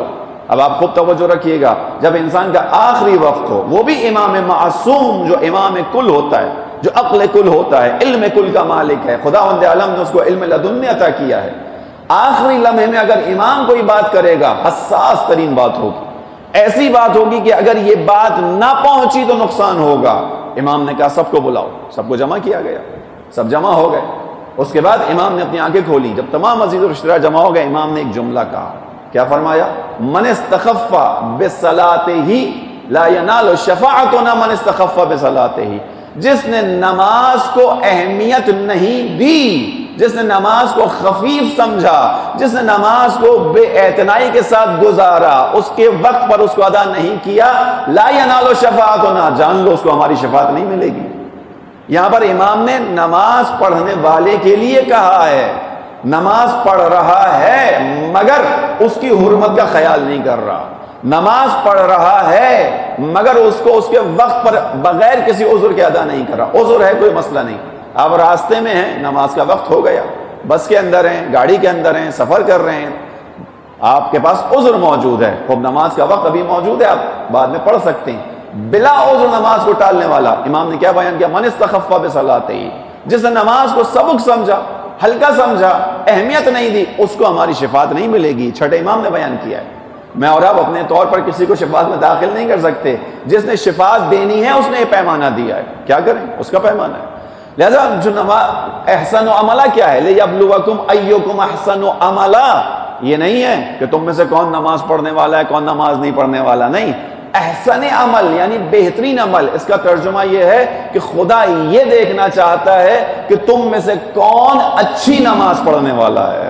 اب آپ خود توجہ رکھیے گا، جب انسان کا آخری وقت ہو، وہ بھی امام معصوم جو امام کل ہوتا ہے، جو عقل کل ہوتا ہے، علم کل کا مالک ہے، خداوند عالم نے اس کو علم لدن عطا کیا ہے، آخری لمحے میں اگر امام کوئی بات کرے گا حساس ترین بات ہوگی، ایسی بات ہوگی کہ اگر یہ بات نہ پہنچی تو نقصان ہوگا۔ امام نے کہا سب کو بلاؤ، سب کو جمع کیا گیا، سب جمع ہو گئے۔ اس کے بعد امام نے اپنی آنکھیں کھولی، جب تمام عزیز و رشتہ دار جمع ہو گئے، امام نے ایک جملہ کہا، کیا فرمایا؟ من استخف بصلاتہ لا ینال شفاعتنا من استخف بصلاتہ، جس نے نماز کو اہمیت نہیں دی، جس نے نماز کو خفیف سمجھا، جس نے نماز کو بے اعتنائی کے ساتھ گزارا، اس کے وقت پر اس کو ادا نہیں کیا، لا ینال شفاعتنا، جان لو اس کو ہماری شفاعت نہیں ملے گی۔ یہاں پر امام نے نماز پڑھنے والے کے لیے کہا ہے، نماز پڑھ رہا ہے مگر اس کی حرمت کا خیال نہیں کر رہا، نماز پڑھ رہا ہے مگر اس کو اس کے وقت پر بغیر کسی عذر کے ادا نہیں کر رہا۔ عذر ہے کوئی مسئلہ نہیں، آپ راستے میں ہیں، نماز کا وقت ہو گیا، بس کے اندر ہیں، گاڑی کے اندر ہیں، سفر کر رہے ہیں، آپ کے پاس عذر موجود ہے، خوب نماز کا وقت ابھی موجود ہے، آپ بعد میں پڑھ سکتے ہیں، بلا عذر نماز کو ٹالنے والا، امام نے کیا بیان کیا؟ من استخف بصلاتہ، جس نے نماز کو سبق سمجھا، ہلکا سمجھا، اہمیت نہیں دی، اس کو ہماری شفاعت نہیں ملے گی۔ چھٹے امام نے بیان کیا ہے۔ میں اور آپ اپنے طور پر کسی کو شفاعت میں داخل نہیں کر سکتے، جس نے شفاعت دینی ہے اس نے یہ پیمانہ دیا ہے، کیا کریں؟ اس کا پیمانہ ہے۔ لہذا جو نماز احسن و عملہ کیا ہے؟ لِيَبْلُوَكُمْ أَيُّكُمْ أَحْسَنُ عَمَلًا، یہ نہیں ہے کہ تم میں سے کون نماز پڑھنے والا ہے، کون نماز نہیں پڑھنے والا، نہیں، احسن عمل یعنی بہترین عمل، اس کا ترجمہ یہ ہے کہ خدا یہ دیکھنا چاہتا ہے کہ تم میں سے کون اچھی نماز پڑھنے والا ہے۔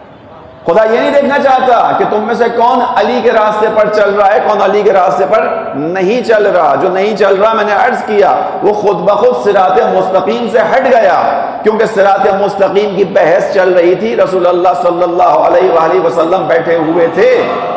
خدا یہ نہیں دیکھنا چاہتا کہ تم میں سے کون علی کے راستے پر چل رہا ہے، کون علی کے راستے پر نہیں چل رہا۔ جو نہیں چل رہا، میں نے عرض کیا، وہ خود بخود صراط مستقیم سے ہٹ گیا، کیونکہ صراط مستقیم کی بحث چل رہی تھی، رسول اللہ صلی اللہ علیہ وآلہ وسلم بیٹھے ہوئے تھے۔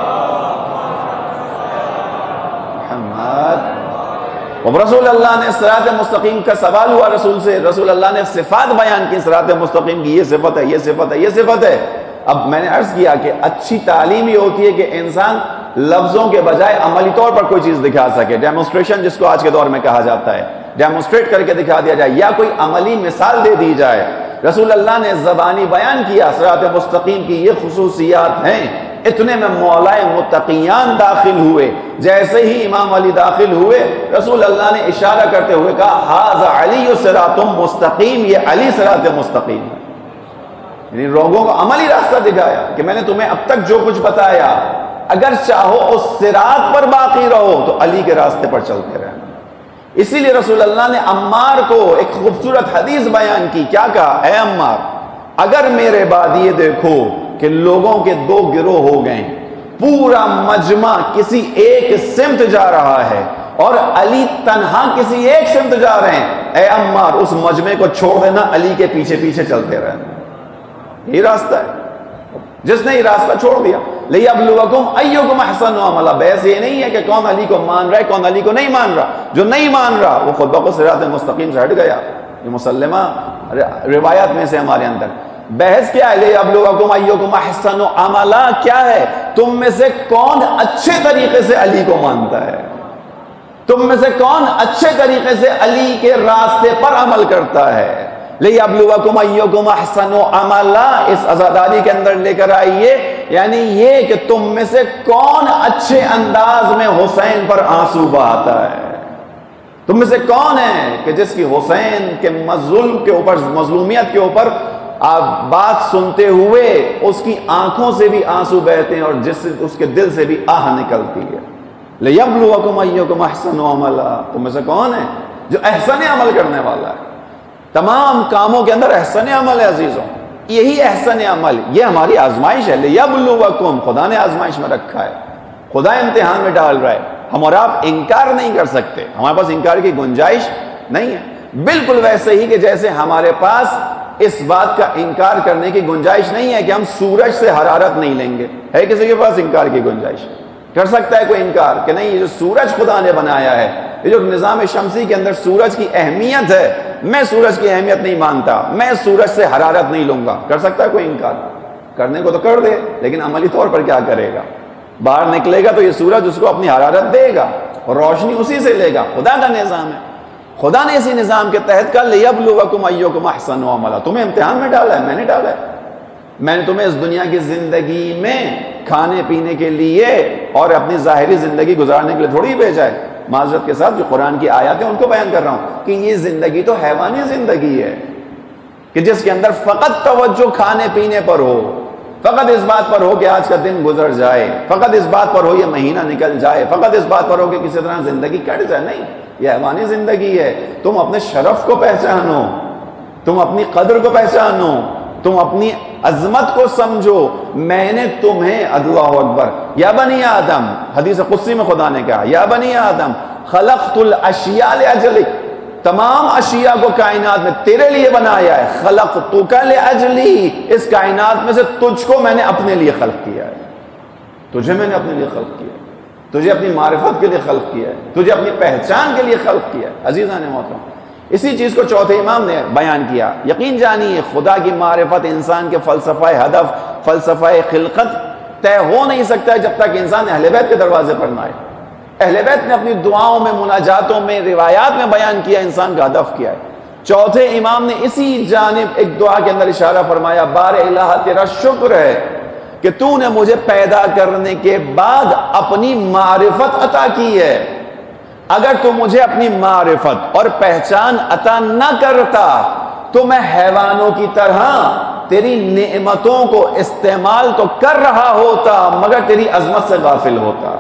رسول اللہ نے صراط مستقیم کا سوال ہوا رسول سے، رسول اللہ نے صفات بیان کی صراط مستقیم کی، یہ صفت ہے، یہ صفت ہے، یہ صفت ہے۔ اب میں نے عرض کیا کہ اچھی تعلیم یہ ہوتی ہے کہ انسان لفظوں کے بجائے عملی طور پر کوئی چیز دکھا سکے، ڈیمونسٹریشن جس کو آج کے دور میں کہا جاتا ہے، ڈیمونسٹریٹ کر کے دکھا دیا جائے یا کوئی عملی مثال دے دی جائے۔ رسول اللہ نے زبانی بیان کیا صراط مستقیم کی یہ خصوصیات ہیں، اتنے میں مولائے متقیان داخل ہوئے، جیسے ہی امام علی داخل ہوئے رسول اللہ نے اشارہ کرتے ہوئے کہا ھذا علی صراط مستقیم، یہ علی صراط مستقیم ہے، یعنی لوگوں کو عملی راستہ دکھایا کہ میں نے تمہیں اب تک جو کچھ بتایا اگر چاہو اس صراط پر باقی رہو تو علی کے راستے پر چلتے رہنا۔ اسی لیے رسول اللہ نے عمار کو ایک خوبصورت حدیث بیان کی، کیا کہا؟ اے عمار، اگر میرے بعد یہ دیکھو کہ لوگوں کے دو گروہ ہو گئے، پورا مجمع کسی ایک سمت جا رہا ہے اور علی تنہا کسی ایک سمت جا رہے ہیں، اے عمار اس مجمع کو چھوڑ دینا، علی کے پیچھے پیچھے چلتے رہنا، یہ راستہ ہے۔ جس نے یہ راستہ چھوڑ دیا، لِيَبْلُوَكُمْ أَيُّكُمْ أَحْسَنُ عَمَلًا، بحث یہ نہیں ہے کہ کون علی کو مان رہا ہے کون علی کو نہیں مان رہا، جو نہیں مان رہا وہ خود بخود صراط مستقیم سے ہٹ گیا۔ یہ مسلمہ روایات میں سے ہمارے اندر بحث کیا ہے؟ لِيَبْلُوَكُمْ أَيُّكُمْ أَحْسَنُ عَمَلًا کیا ہے؟ تم میں سے کون اچھے طریقے سے علی کو مانتا ہے، تم میں سے کون اچھے طریقے سے علی کے راستے پر عمل کرتا ہے۔ لِيَبْلُوَكُمْ أَيُّكُمْ أَحْسَنُ عَمَلًا اس عزاداری کے اندر لے کر آئیے، یعنی یہ کہ تم میں سے کون اچھے انداز میں حسین پر آنسو بہاتا ہے، تم میں سے کون ہے کہ جس کی حسین کے مظلوم کے اوپر، مظلومیت کے اوپر آپ بات سنتے ہوئے اس کی آنکھوں سے بھی آنسو بہتے ہیں اور جس سے اس کے دل سے بھی آہ نکلتی ہے۔ لِيَبْلُوَكُمْ أَيُّكُمْ أَحْسَنُ عَمَلًا، تم میں سے کون ہے جو احسن عمل کرنے والا ہے۔ تمام کاموں کے اندر احسن عمل ہے عزیزوں، یہی احسن عمل، یہ ہماری آزمائش ہے۔ لِيَبْلُوَكُمْ، خدا نے آزمائش میں رکھا ہے، خدا امتحان میں ڈال رہا ہے، ہم اور آپ انکار نہیں کر سکتے، ہمارے پاس انکار کی گنجائش نہیں ہے، بالکل ویسے ہی کہ جیسے ہمارے پاس اس بات کا انکار کرنے کی گنجائش نہیں ہے کہ ہم سورج سے حرارت نہیں لیں گے۔ ہے کسی کے پاس انکار کی گنجائش؟ کر سکتا ہے کوئی انکار کہ نہیں یہ جو سورج خدا نے بنایا ہے، یہ جو نظام شمسی کے اندر سورج کی اہمیت ہے، میں سورج کی اہمیت نہیں مانتا، میں سورج سے حرارت نہیں لوں گا، کر سکتا ہے کوئی انکار؟ کرنے کو تو کر دے، لیکن عملی طور پر کیا کرے گا؟ باہر نکلے گا تو یہ سورج اس کو اپنی حرارت دے گا اور روشنی اسی سے لے گا. خدا کا نظام ہے. خدا نے اسی نظام کے تحت کہا لِيَبْلُوَكُمْ أَيُّكُمْ أَحْسَنُ عَمَلًا. تمہیں امتحان میں ڈالا ہے, میں نے ڈالا ہے. میں نے تمہیں اس دنیا کی زندگی میں کھانے پینے کے لیے اور اپنی ظاہری زندگی گزارنے کے لیے تھوڑی بھیجا ہے. معذرت کے ساتھ جو قرآن کی آیات ہیں ان کو بیان کر رہا ہوں کہ یہ زندگی تو حیوانی زندگی ہے کہ جس کے اندر فقط توجہ کھانے پینے پر ہو, فقط اس بات پر ہو کہ آج کا دن گزر جائے, فقط اس بات پر ہو یہ مہینہ نکل جائے, فقط اس بات پر ہو کہ کسی طرح زندگی کٹ جائے. نہیں, یہ حیوانی زندگی ہے. تم اپنے شرف کو پہچانو, تم اپنی قدر کو پہچانو, تم اپنی عظمت کو سمجھو. میں نے تمہیں, اللہ اکبر, یا بنی آدم, حدیث قدسی میں خدا نے کہا یا بنی آدم خلقت الاشیاء لاجلک, تمام اشیاء کو کائنات میں تیرے لیے بنایا ہے. خلقتک لاجلی, اس کائنات میں سے تجھ کو میں نے اپنے لیے خلق کیا ہے. تجھے میں نے اپنے لیے خلق کیا ہے, تجھے اپنی معرفت کے لیے خلق کیا ہے, تجھے اپنی پہچان کے لیے خلق کیا ہے. عزیزان محترم, اسی چیز کو چوتھے امام نے بیان کیا. یقین جانیے خدا کی معرفت انسان کے فلسفہ ہدف, فلسفہ خلقت طے ہو نہیں سکتا ہے جب تک انسان اہل بیت کے دروازے پر نہ آئے. اہل بیت نے اپنی دعاؤں میں, مناجاتوں میں, روایات میں بیان کیا انسان کا ہدف کیا ہے. چوتھے امام نے اسی جانب ایک دعا کے اندر اشارہ فرمایا, بار الہ تیرا شکر ہے کہ تو نے مجھے پیدا کرنے کے بعد اپنی معرفت عطا کی ہے. اگر تو مجھے اپنی معرفت اور پہچان عطا نہ کرتا تو میں حیوانوں کی طرح تیری نعمتوں کو استعمال تو کر رہا ہوتا مگر تیری عظمت سے غافل ہوتا,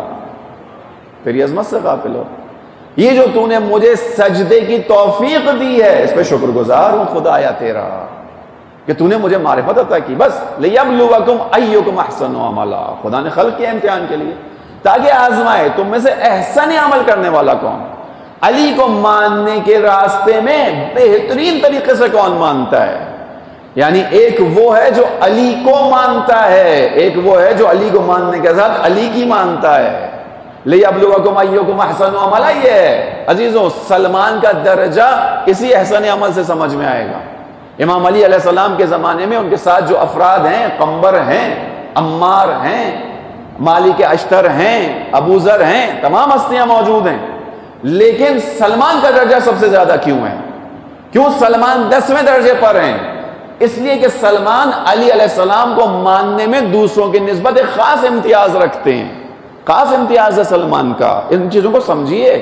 تیری عظمت سے غافل ہوتا. یہ جو تو نے مجھے سجدے کی توفیق دی ہے اس پہ شکر گزار ہوں خدایا تیرا کہ تو نے مجھے معرفت عطا کی. بس لِيَبْلُوَكُمْ أَيُّكُمْ أَحْسَنُ عَمَلًا, خدا نے خلق کیا امتحان کے لیے تاکہ آزمائے تم میں سے احسن عمل کرنے والا کون, علی کو ماننے کے راستے میں بہترین طریقے سے کون مانتا ہے. یعنی ایک وہ ہے جو علی کو مانتا ہے, ایک وہ ہے جو علی کو ماننے کے ساتھ علی کی مانتا ہے. لِيَبْلُوَكُمْ أَيُّكُمْ أَحْسَنُ عَمَلًا, یہ ہے عزیزوں سلمان کا درجہ اسی احسن عمل سے سمجھ میں آئے گا. امام علی علیہ السلام کے زمانے میں ان کے ساتھ جو افراد ہیں, قمبر ہیں, عمار ہیں, مالک اشتر ہیں, ابو ذر ہیں, تمام ہستیاں موجود ہیں, لیکن سلمان کا درجہ سب سے زیادہ کیوں ہے؟ کیوں سلمان دسویں درجے پر ہیں؟ اس لیے کہ سلمان علی علیہ السلام کو ماننے میں دوسروں کی نسبت ایک خاص امتیاز رکھتے ہیں. خاص امتیاز ہے سلمان کا. ان چیزوں کو سمجھیے.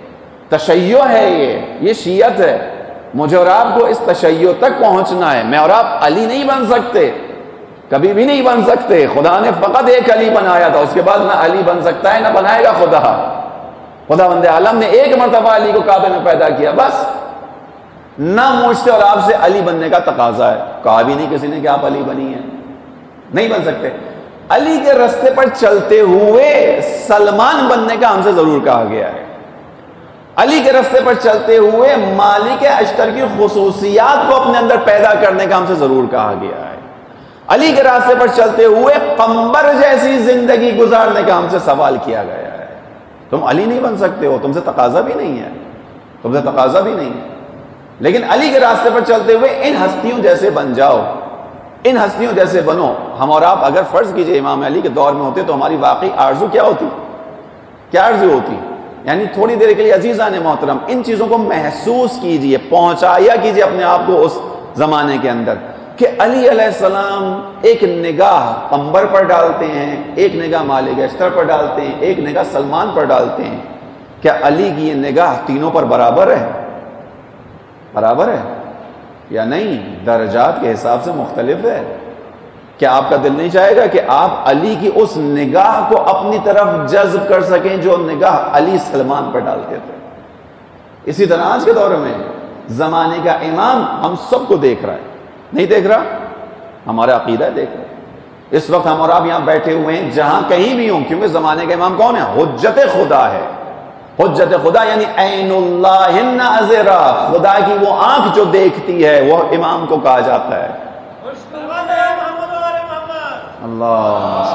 تشیع ہے یہ یہ شیعت ہے. مجھے اور آپ کو اس تشیع تک پہنچنا ہے. میں اور آپ علی نہیں بن سکتے, کبھی بھی نہیں بن سکتے. خدا نے فقط ایک علی بنایا تھا, اس کے بعد نہ علی بن سکتا ہے نہ بنائے گا خدا. خدا بند عالم نے ایک مرتبہ علی کو کعبے میں پیدا کیا, بس. نہ مجھ سے اور آپ سے علی بننے کا تقاضا ہے. کہا بھی نہیں کسی نے کہ آپ علی بنی ہیں, نہیں بن سکتے. علی کے راستے پر چلتے ہوئے سلمان بننے کا ہم سے ضرور کہا گیا ہے. علی کے راستے پر چلتے ہوئے مالک اشتر کی خصوصیات کو اپنے اندر پیدا کرنے کا ہم سے ضرور کہا گیا ہے. علی کے راستے پر چلتے ہوئے قمبر جیسی زندگی گزارنے کا ہم سے سوال کیا گیا ہے. تم علی نہیں بن سکتے ہو, تم سے تقاضا بھی نہیں ہے, تم سے تقاضا بھی نہیں ہے. لیکن علی کے راستے پر چلتے ہوئے ان ہستیوں جیسے بن جاؤ, ان ہستیوں جیسے بنو. ہم اور آپ اگر فرض کیجئے امام علی کے دور میں ہوتے تو ہماری واقعی آرزو کیا ہوتی, کیا آرزو ہوتی؟ یعنی تھوڑی دیر کے لیے عزیزان محترم ان چیزوں کو محسوس کیجئے, پہنچایا کیجئے اپنے آپ کو اس زمانے کے اندر کہ علی علیہ السلام ایک نگاہ قمبر پر ڈالتے ہیں, ایک نگاہ مالک اشتر پر ڈالتے ہیں, ایک نگاہ سلمان پر ڈالتے ہیں. کیا علی کی یہ نگاہ تینوں پر برابر ہے؟ برابر ہے یا نہیں؟ درجات کے حساب سے مختلف ہے. کیا آپ کا دل نہیں چاہے گا کہ آپ علی کی اس نگاہ کو اپنی طرف جذب کر سکیں جو نگاہ علی سلمان پر ڈالتے تھے؟ اسی طرح آج کے دور میں زمانے کا امام ہم سب کو دیکھ رہا ہے, نہیں دیکھ رہا؟ ہمارا عقیدہ دیکھ رہا ہے. اس وقت ہم اور آپ یہاں بیٹھے ہوئے ہیں جہاں کہیں بھی ہوں, کیونکہ زمانے کا امام کون ہے؟ حجت خدا ہے. حجت خدا یعنی عین اللہ الناظرہ, خدا کی وہ آنکھ جو دیکھتی ہے, وہ امام کو کہا جاتا ہے. اللہ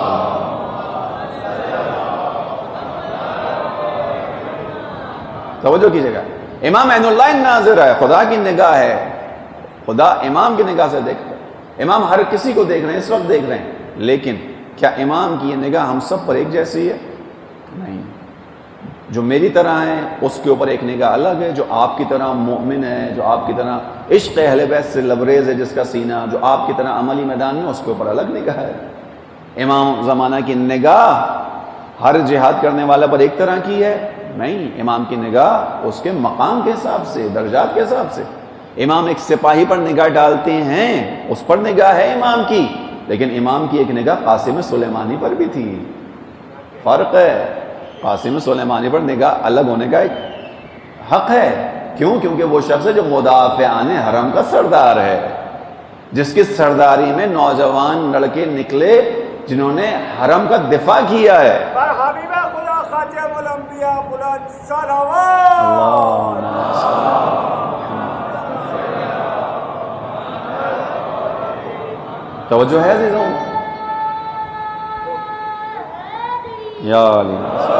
توجہ کیجیے گا, امام عین اللہ الناظرہ ہے, خدا کی نگاہ ہے. خدا امام کی نگاہ سے دیکھتا ہے. امام ہر کسی کو دیکھ رہے ہیں, اس وقت دیکھ رہے ہیں, لیکن کیا امام کی یہ نگاہ ہم سب پر ایک جیسی ہے؟ نہیں. جو میری طرح ہیں اس کے اوپر ایک نگاہ الگ ہے، جو آپ کی طرح مومن ہے، جو آپ کی طرح عشق اہل بیت سے لبریز ہے جس کا سینہ، جو آپ کی طرح عملی میدان میں، اس کے اوپر الگ نگاہ ہے. امام زمانہ کی نگاہ ہر جہاد کرنے والا پر ایک طرح کی ہے؟ نہیں. امام کی نگاہ اس کے مقام کے حساب سے، درجات کے حساب سے. امام ایک سپاہی پر نگاہ ڈالتے ہیں، اس پر نگاہ ہے امام کی، لیکن امام کی ایک نگاہ قاسم سلیمانی پر بھی تھی. فرق ہے. قاسم سلیمانی پر نگاہ الگ ہونے کا ایک حق ہے. کیوں؟ کیونکہ وہ شخص ہے جو مدافعان حرم کا سردار ہے، جس کی سرداری میں نوجوان لڑکے نکلے جنہوں نے حرم کا دفاع کیا ہے. پر حبیب خدا خاتم الانبیاء بلند صلوات. توجہ ہے عزیزوں؟ یا علی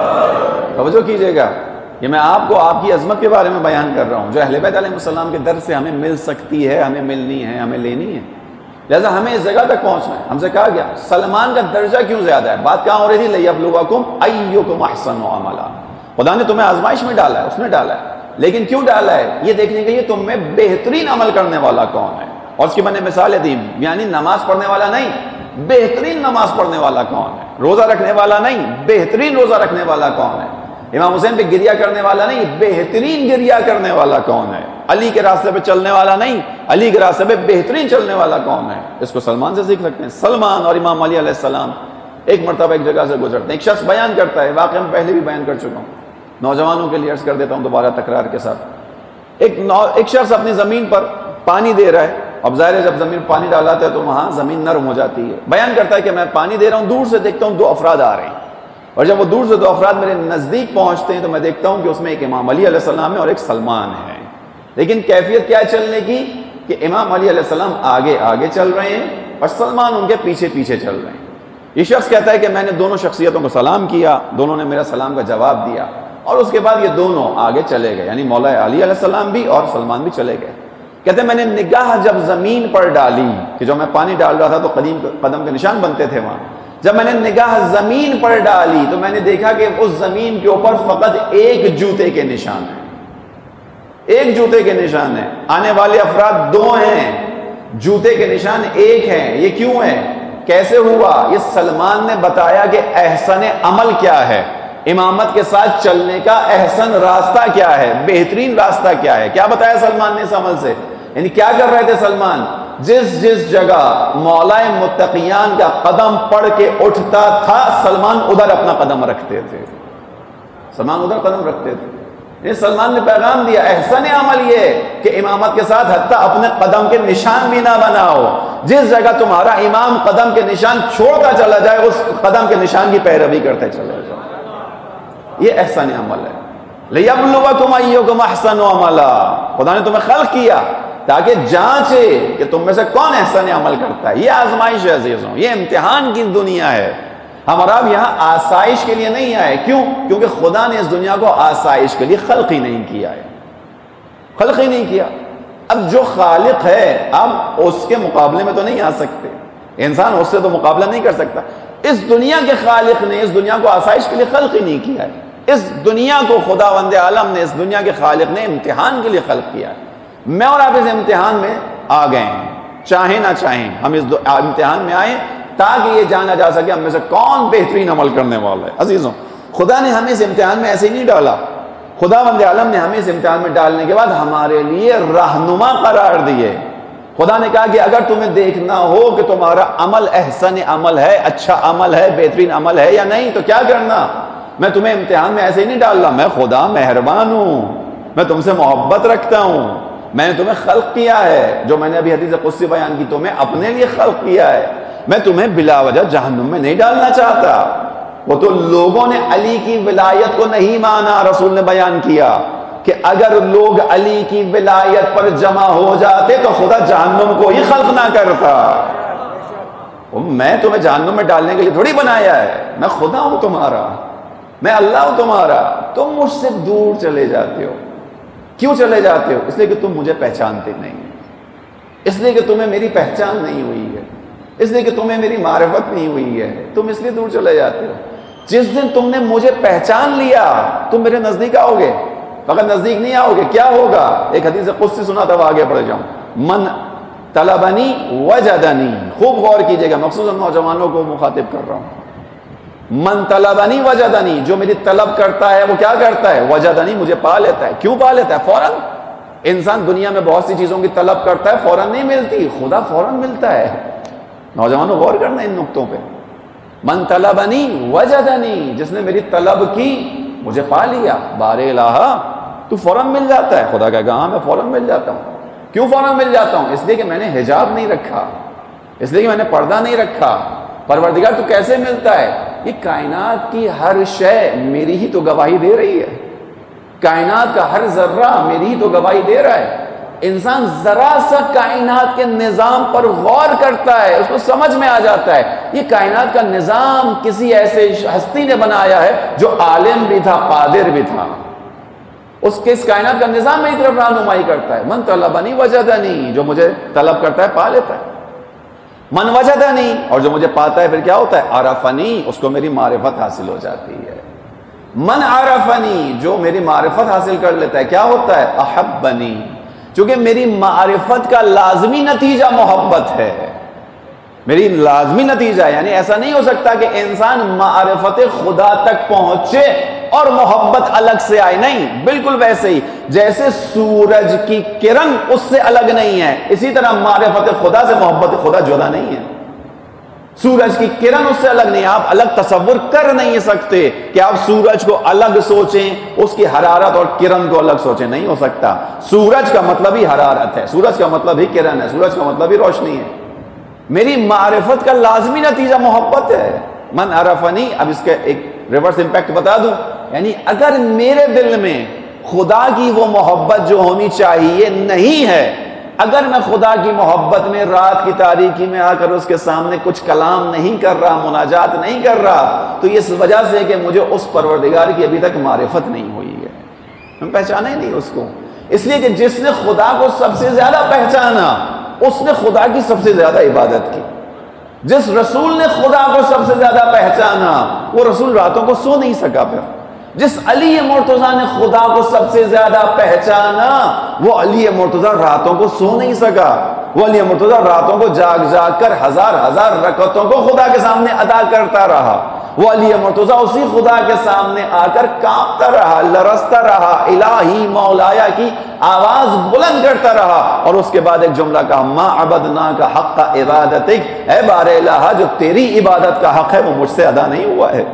توجہ کیجئے گا. یہ میں آپ کو آپ کی عظمت کے بارے میں بیان کر رہا ہوں جو اہل بیت علیہ السلام کے در سے ہمیں مل سکتی ہے، ہمیں ملنی ہے، ہمیں لینی ہے. لہذا ہمیں اس جگہ تک پہنچنا ہے. ہم سے کہا گیا سلمان کا درجہ کیوں زیادہ ہے؟ بات کہاں ہو رہی تھی؟ لِيَبْلُوَكُمْ أَيُّكُمْ أَحْسَنُ عَمَلًا. خدا نے تمہیں آزمائش میں ڈالا ہے، اس نے ڈالا ہے، لیکن کیوں ڈالا ہے؟ یہ دیکھنے کے لیے تم میں بہترین عمل کرنے والا کون ہے. اور اس کی میں نے مثالیں دی، یعنی نماز پڑھنے والا نہیں، بہترین نماز پڑھنے والا کون ہے. روزہ رکھنے والا نہیں، بہترین روزہ رکھنے والا کون ہے. امام حسین پہ گریہ کرنے والا نہیں، بہترین گریہ کرنے والا کون ہے. علی کے راستے پہ چلنے والا نہیں، علی کے راستے پہ بہترین چلنے والا کون ہے. اس کو سلمان سے سیکھ سکتے ہیں. سلمان اور امام علی علیہ السلام ایک مرتبہ ایک جگہ سے گزرتے ہیں. ایک شخص بیان کرتا ہے، واقعہ میں پہلے بھی بیان کر چکا ہوں، نوجوانوں کے لیے عرض کر دیتا ہوں دوبارہ تکرار کے ساتھ. ایک نو ایک شخص اپنی زمین پر پانی دے رہا ہے. اب ظاہر ہے جب زمین پانی ڈالاتا ہے تو وہاں زمین نرم ہو جاتی ہے. بیان کرتا ہے کہ میں پانی دے رہا ہوں، دور سے دیکھتا ہوں دو افراد آ رہے ہیں، اور جب وہ دور سے دو افراد میرے نزدیک پہنچتے ہیں تو میں دیکھتا ہوں کہ اس میں ایک امام علی علیہ السلام ہے اور ایک سلمان ہے. لیکن کیفیت کیا ہے چلنے کی کہ امام علی علیہ السلام آگے آگے چل رہے ہیں اور سلمان ان کے پیچھے پیچھے چل رہے ہیں. یہ شخص کہتا ہے کہ میں نے دونوں شخصیتوں کو سلام کیا، دونوں نے میرا سلام کا جواب دیا، اور اس کے بعد یہ دونوں آگے چلے گئے، یعنی مولا علی علیہ السلام بھی اور سلمان بھی چلے گئے. کہتے ہیں میں نے نگاہ جب زمین پر ڈالی، کہ جو میں پانی ڈال رہا تھا تو قدیم قدم کے نشان بنتے تھے وہاں، جب میں نے نگاہ زمین پر ڈالی تو میں نے دیکھا کہ اس زمین کے اوپر فقط ایک جوتے کے نشان ہیں، ایک جوتے کے نشان ہیں. آنے والے افراد دو ہیں، جوتے کے نشان ایک ہیں. یہ کیوں ہے؟ کیسے ہوا؟ یہ سلمان نے بتایا کہ احسن عمل کیا ہے، امامت کے ساتھ چلنے کا احسن راستہ کیا ہے، بہترین راستہ کیا ہے. کیا بتایا سلمان نے اس عمل سے؟ یعنی کیا کر رہے تھے سلمان؟ جس جس جگہ مولا متقیان کا قدم پڑ کے اٹھتا تھا سلمان ادھر اپنا قدم رکھتے تھے، سلمان ادھر قدم رکھتے تھے. یہ سلمان نے پیغام دیا احسن عمل یہ کہ امامت کے ساتھ حتیٰ اپنے قدم کے نشان بھی نہ بناؤ. جس جگہ تمہارا امام قدم کے نشان چھوڑتا چلا جائے اس قدم کے نشان کی پیروی کرتے چلے جاؤ. یہ احسن عمل ہے. لِيَبْلُوَكُمْ أَيُّكُمْ أَحْسَنُ عَمَلًا. خدا نے تمہیں خلق کیا تاکہ جانچے کہ تم میں سے کون احسن عمل کرتا ہے. یہ آزمائش ہے عزیزوں، یہ امتحان کی دنیا ہے. ہم اور آپ یہاں آسائش کے لیے نہیں آئے. کیوں؟ کیونکہ خدا نے اس دنیا کو آسائش کے لیے خلق ہی نہیں کیا ہے، خلق ہی نہیں کیا. اب جو خالق ہے آپ اس کے مقابلے میں تو نہیں آ سکتے، انسان اس سے تو مقابلہ نہیں کر سکتا. اس دنیا کے خالق نے اس دنیا کو آسائش کے لیے خلق ہی نہیں کیا ہے. اس دنیا کو خداوند عالم نے، اس دنیا کے خالق نے امتحان کے لیے خلق کیا ہے. میں اور آپ اس امتحان میں آ گئے ہیں، چاہیں نہ چاہیں ہم اس امتحان میں آئیں تاکہ یہ جانا جا سکے ہم میں سے کون بہترین عمل کرنے والا ہے. عزیزوں خدا نے ہمیں اس امتحان میں ایسے ہی نہیں ڈالا. خداوند عالم نے ہمیں اس امتحان میں ڈالنے کے بعد ہمارے لیے رہنما قرار دیے. خدا نے کہا کہ اگر تمہیں دیکھنا ہو کہ تمہارا عمل احسن عمل ہے، اچھا عمل ہے، بہترین عمل ہے یا نہیں، تو کیا کرنا؟ میں تمہیں امتحان میں ایسے ہی نہیں ڈال رہا. میں خدا مہربان ہوں، میں تم سے محبت رکھتا ہوں، میں نے تمہیں خلق کیا ہے. جو میں نے ابھی حدیث قدسی بیان کی تمہیں اپنے لیے خلق کیا ہے. میں تمہیں بلا وجہ جہنم میں نہیں ڈالنا چاہتا. وہ تو لوگوں نے علی کی ولایت کو نہیں مانا. رسول نے بیان کیا کہ اگر لوگ علی کی ولایت پر جمع ہو جاتے تو خدا جہنم کو ہی خلق نہ کرتا. میں تمہیں جہنم میں ڈالنے کے لیے تھوڑی بنایا ہے. میں خدا ہوں تمہارا، میں اللہ ہوں تمہارا. تم مجھ سے دور چلے جاتے ہو. کیوں چلے جاتے ہو؟ اس لیے کہ تم مجھے پہچانتے نہیں، اس لیے کہ تمہیں میری پہچان نہیں ہوئی ہے، اس لیے کہ تمہیں میری معرفت نہیں ہوئی ہے، تم اس لیے دور چلے جاتے ہو۔ جس دن تم نے مجھے پہچان لیا تم میرے نزدیک آؤ گے، فقط نزدیک نہیں آؤ گے، کیا ہوگا؟ ایک حدیث قدسی سنا تھا، آگے پڑھ جاؤں، من طلبنی وجدنی، خوب غور کیجئے گا، مخصوصاً نوجوانوں کو مخاطب کر رہا ہوں، من طلبنی وجدنی، جو میری طلب کرتا ہے وہ کیا کرتا ہے؟ وجدنی، مجھے پا لیتا ہے۔ کیوں پا لیتا ہے؟ فوراً۔ انسان دنیا میں بہت سی چیزوں کی طلب کرتا ہے، فوراً نہیں ملتی، خدا فوراً ملتا ہے۔ نوجوانوں غور کرنا ان نقطوں پہ۔ من طلبنی وجدنی، جس نے میری طلب کی مجھے پا لیا، بار الہ، تو فوراً مل جاتا ہے۔ خدا کہے گا ہاں میں فوراً مل جاتا ہوں۔ کیوں فوراً مل جاتا ہوں؟ اس لیے کہ میں نے حجاب نہیں رکھا، اس لیے کہ میں نے پردہ نہیں رکھا۔ پروردگار تو کیسے ملتا ہے؟ یہ کائنات کی ہر شے میری ہی تو گواہی دے رہی ہے، کائنات کا ہر ذرہ میری ہی تو گواہی دے رہا ہے۔ انسان ذرا سا کائنات کے نظام پر غور کرتا ہے، اس کو سمجھ میں آ جاتا ہے یہ کائنات کا نظام کسی ایسے ہستی نے بنایا ہے جو عالم بھی تھا، قادر بھی تھا، اس کے اس کائنات کا نظام میری طرف رہنمائی کرتا ہے۔ من طلبنی وجدنی، جو مجھے طلب کرتا ہے پا لیتا ہے۔ من وجدنی، اور جو مجھے پاتا ہے پھر کیا ہوتا ہے؟ عرفنی، اس کو میری معرفت حاصل ہو جاتی ہے۔ من عرفنی، جو میری معرفت حاصل کر لیتا ہے کیا ہوتا ہے؟ احبنی، چونکہ میری معرفت کا لازمی نتیجہ محبت ہے، میری لازمی نتیجہ ہے، یعنی ایسا نہیں ہو سکتا کہ انسان معرفت خدا تک پہنچے اور محبت الگ سے آئے، نہیں، بالکل ویسے ہی جیسے سورج کی کرن اس سے الگ نہیں ہے، اسی طرح معرفت خدا سے محبت خدا جدا نہیں ہے۔ سورج کی کرن اس سے الگ نہیں ہے، آپ الگ تصور کر نہیں سکتے کہ آپ سورج کو الگ سوچیں، اس کی حرارت اور کرن کو الگ سوچیں، نہیں ہو سکتا۔ سورج کا مطلب ہی حرارت ہے، سورج کا مطلب ہی کرن ہے، سورج کا مطلب ہی روشنی ہے۔ میری معرفت کا لازمی نتیجہ محبت ہے۔ من عرفنی، اب اس کے ایک ریورس امپیکٹ بتا دوں، یعنی اگر میرے دل میں خدا کی وہ محبت جو ہونی چاہیے نہیں ہے، اگر میں خدا کی محبت میں رات کی تاریکی میں آ کر اس کے سامنے کچھ کلام نہیں کر رہا، مناجات نہیں کر رہا، تو اس وجہ سے کہ مجھے اس پروردگار کی ابھی تک معرفت نہیں ہوئی ہے، ہم پہچانے نہیں اس کو۔ اس لیے کہ جس نے خدا کو سب سے زیادہ پہچانا اس نے خدا کی سب سے زیادہ عبادت کی۔ جس رسول نے خدا کو سب سے زیادہ پہچانا وہ رسول راتوں کو سو نہیں سکا۔ پھر جس علی مرتضیٰ نے خدا کو سب سے زیادہ پہچانا وہ علی مرتضیٰ راتوں کو سو نہیں سکا، وہ علی مرتضیٰ راتوں کو جاگ جاگ کر ہزار ہزار رکعتوں کو خدا کے سامنے ادا کرتا رہا، وہ علی مرتضیٰ اسی خدا کے سامنے آ کر کانپتا رہا، لرزتا رہا، الہی مولایا کی آواز بلند کرتا رہا، اور اس کے بعد ایک جملہ کہا، ما عبدناک حق عبادتک، اے بار الہ جو تیری عبادت کا حق ہے وہ مجھ سے ادا نہیں ہوا ہے۔